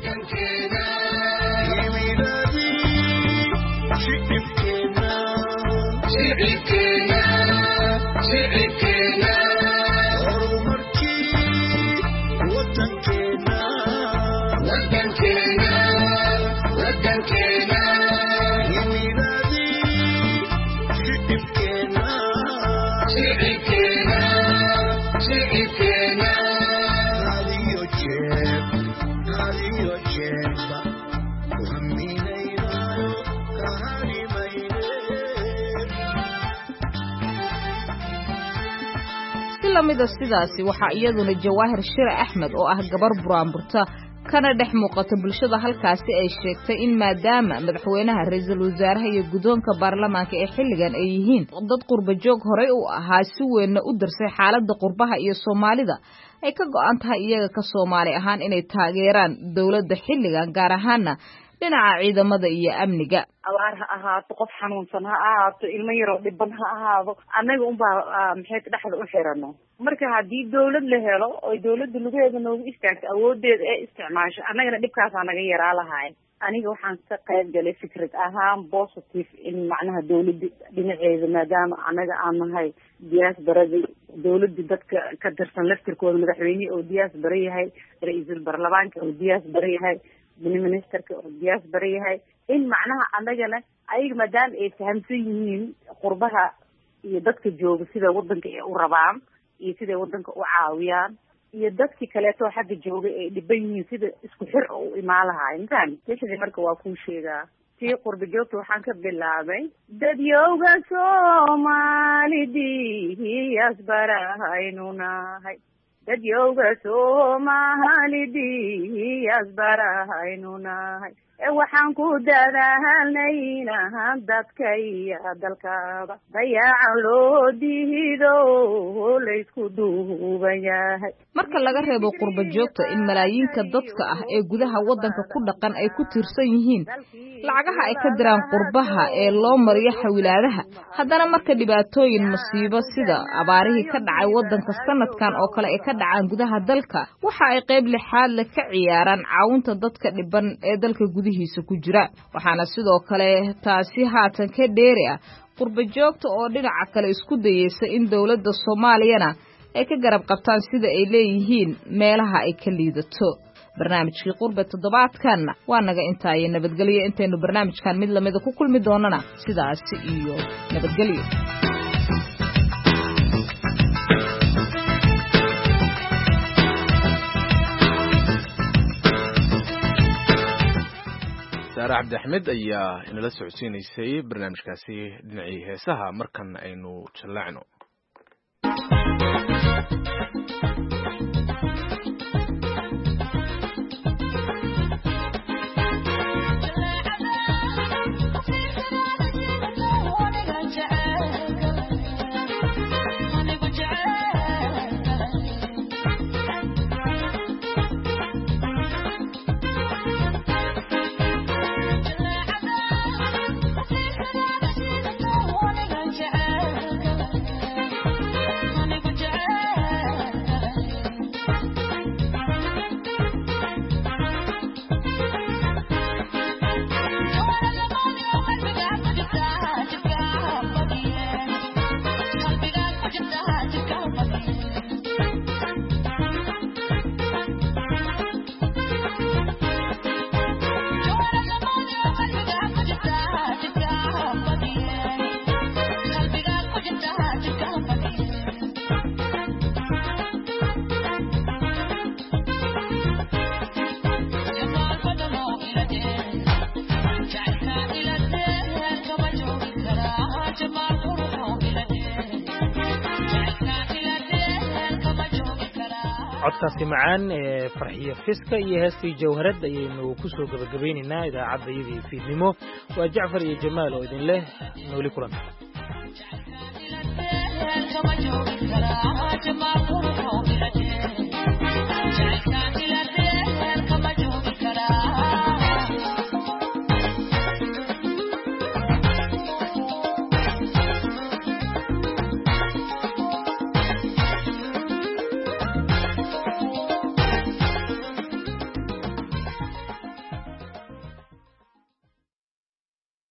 lamida sidaasi waxa iyaduna Jawaahir Shire Axmed oo ah gabar buraanburta kana dhex muuqata bulshada halkaasi ay sheegtay in maadaama madaxweynaha ra'iisul wasaaraha iyo gudoonka baarlamaanka ee xilligan ay yihiin dad qurba joog hore u ahaa si weyn u darsay xaaladda qurbaha iyo Soomaalida ay ka go'an tahay iyaga ka Soomaali ahaan inay taageeraan dawladda xilligan gaar ahaana dhinaca ciidamada iyo amniga. abaar ha ahaato, qof xanuunsan ha ahaato, ilmo yaroo dhiban ha ahaado, annaga unbaa maxay dhexda u xirano. marka haddii dawlad la helo oo dawladda lugeeda noogu istaagto awoodeeda ee isticmaasho annagana dhibkaasaa naga yaraa lahaay. aniga waxaan ka qayb galay fikrad ahaan positive in macnaha dawladda dhinaceeda maadaama annaga aan nahay diyaasbaradii dawladda dadka ka tirsan laftirkooda madaxweynihii oo diyaasbara yahay, ra-iisul baarlamaanka oo diyaasbara yahay, ministerka oo diyaasbara yahay, in macnaha annagana ayaga maadaama ay fahamsan yihiin qurbaha iyo dadka jooga sida wadanka ay u rabaan iyo sida wadanka u caawiyaan iyo dadkii kaleeto xagga jooga ay dhiban yihiin sida isku xir u imaan lahaay. intaan dadkii marka waa ku sheegaa tii qurba joogta waxaan ka bilaabay dadyowga Soomaalidii asbarahaynu nahay, dadyowga Soomaalidii asbarahaynu nahay, ee waxaan ku dadaalnayna dadka iyo dalkaba dayaca loo diido laysku duuban yahay. marka laga reebo qurba joogta in malaayiinka dadka ah ee gudaha wadanka ku dhaqan ay ku tirsan yihiin lacagaha ay ka diraan qurbaha ee loo mariyo xawilaadaha, haddana marka dhibaatooyin masiibo sida abaarihii ka dhacay wadanka sanadkan oo kale ay ka dhacaan gudaha dalka waxa ay qayb lixaad la ka ciyaaraan caawinta dadka dhiban ee dalka gudihiisa ku jira. waxaana sidoo kale taasi haatan ka dheeri ah qurba joogta oo dhinaca kale isku dayeysa in dawladda Soomaaliyana ay ka garab qabtaan sida ay leeyihiin meelaha ay ka liidato. barnaamijkii qurba toddobaadkan waa naga intaay nabadgelyo intaynu barnaamijkan mid lamid ku kulmi doonana sidaas iyo nabadgelyo. Saara Cabdi Axmed ayaa inala socodsiinaysay barnaamijkaasi dhinacii heesaha. markan aynu jallacno codkaasi macaan ee farxiyo fiska iyo heestii jawharad ayaynu ku soo gabagabaynaynaa idaacaddayadii fiidnimo waa jacfar iyo jamaal oo idin leh nooli kulanta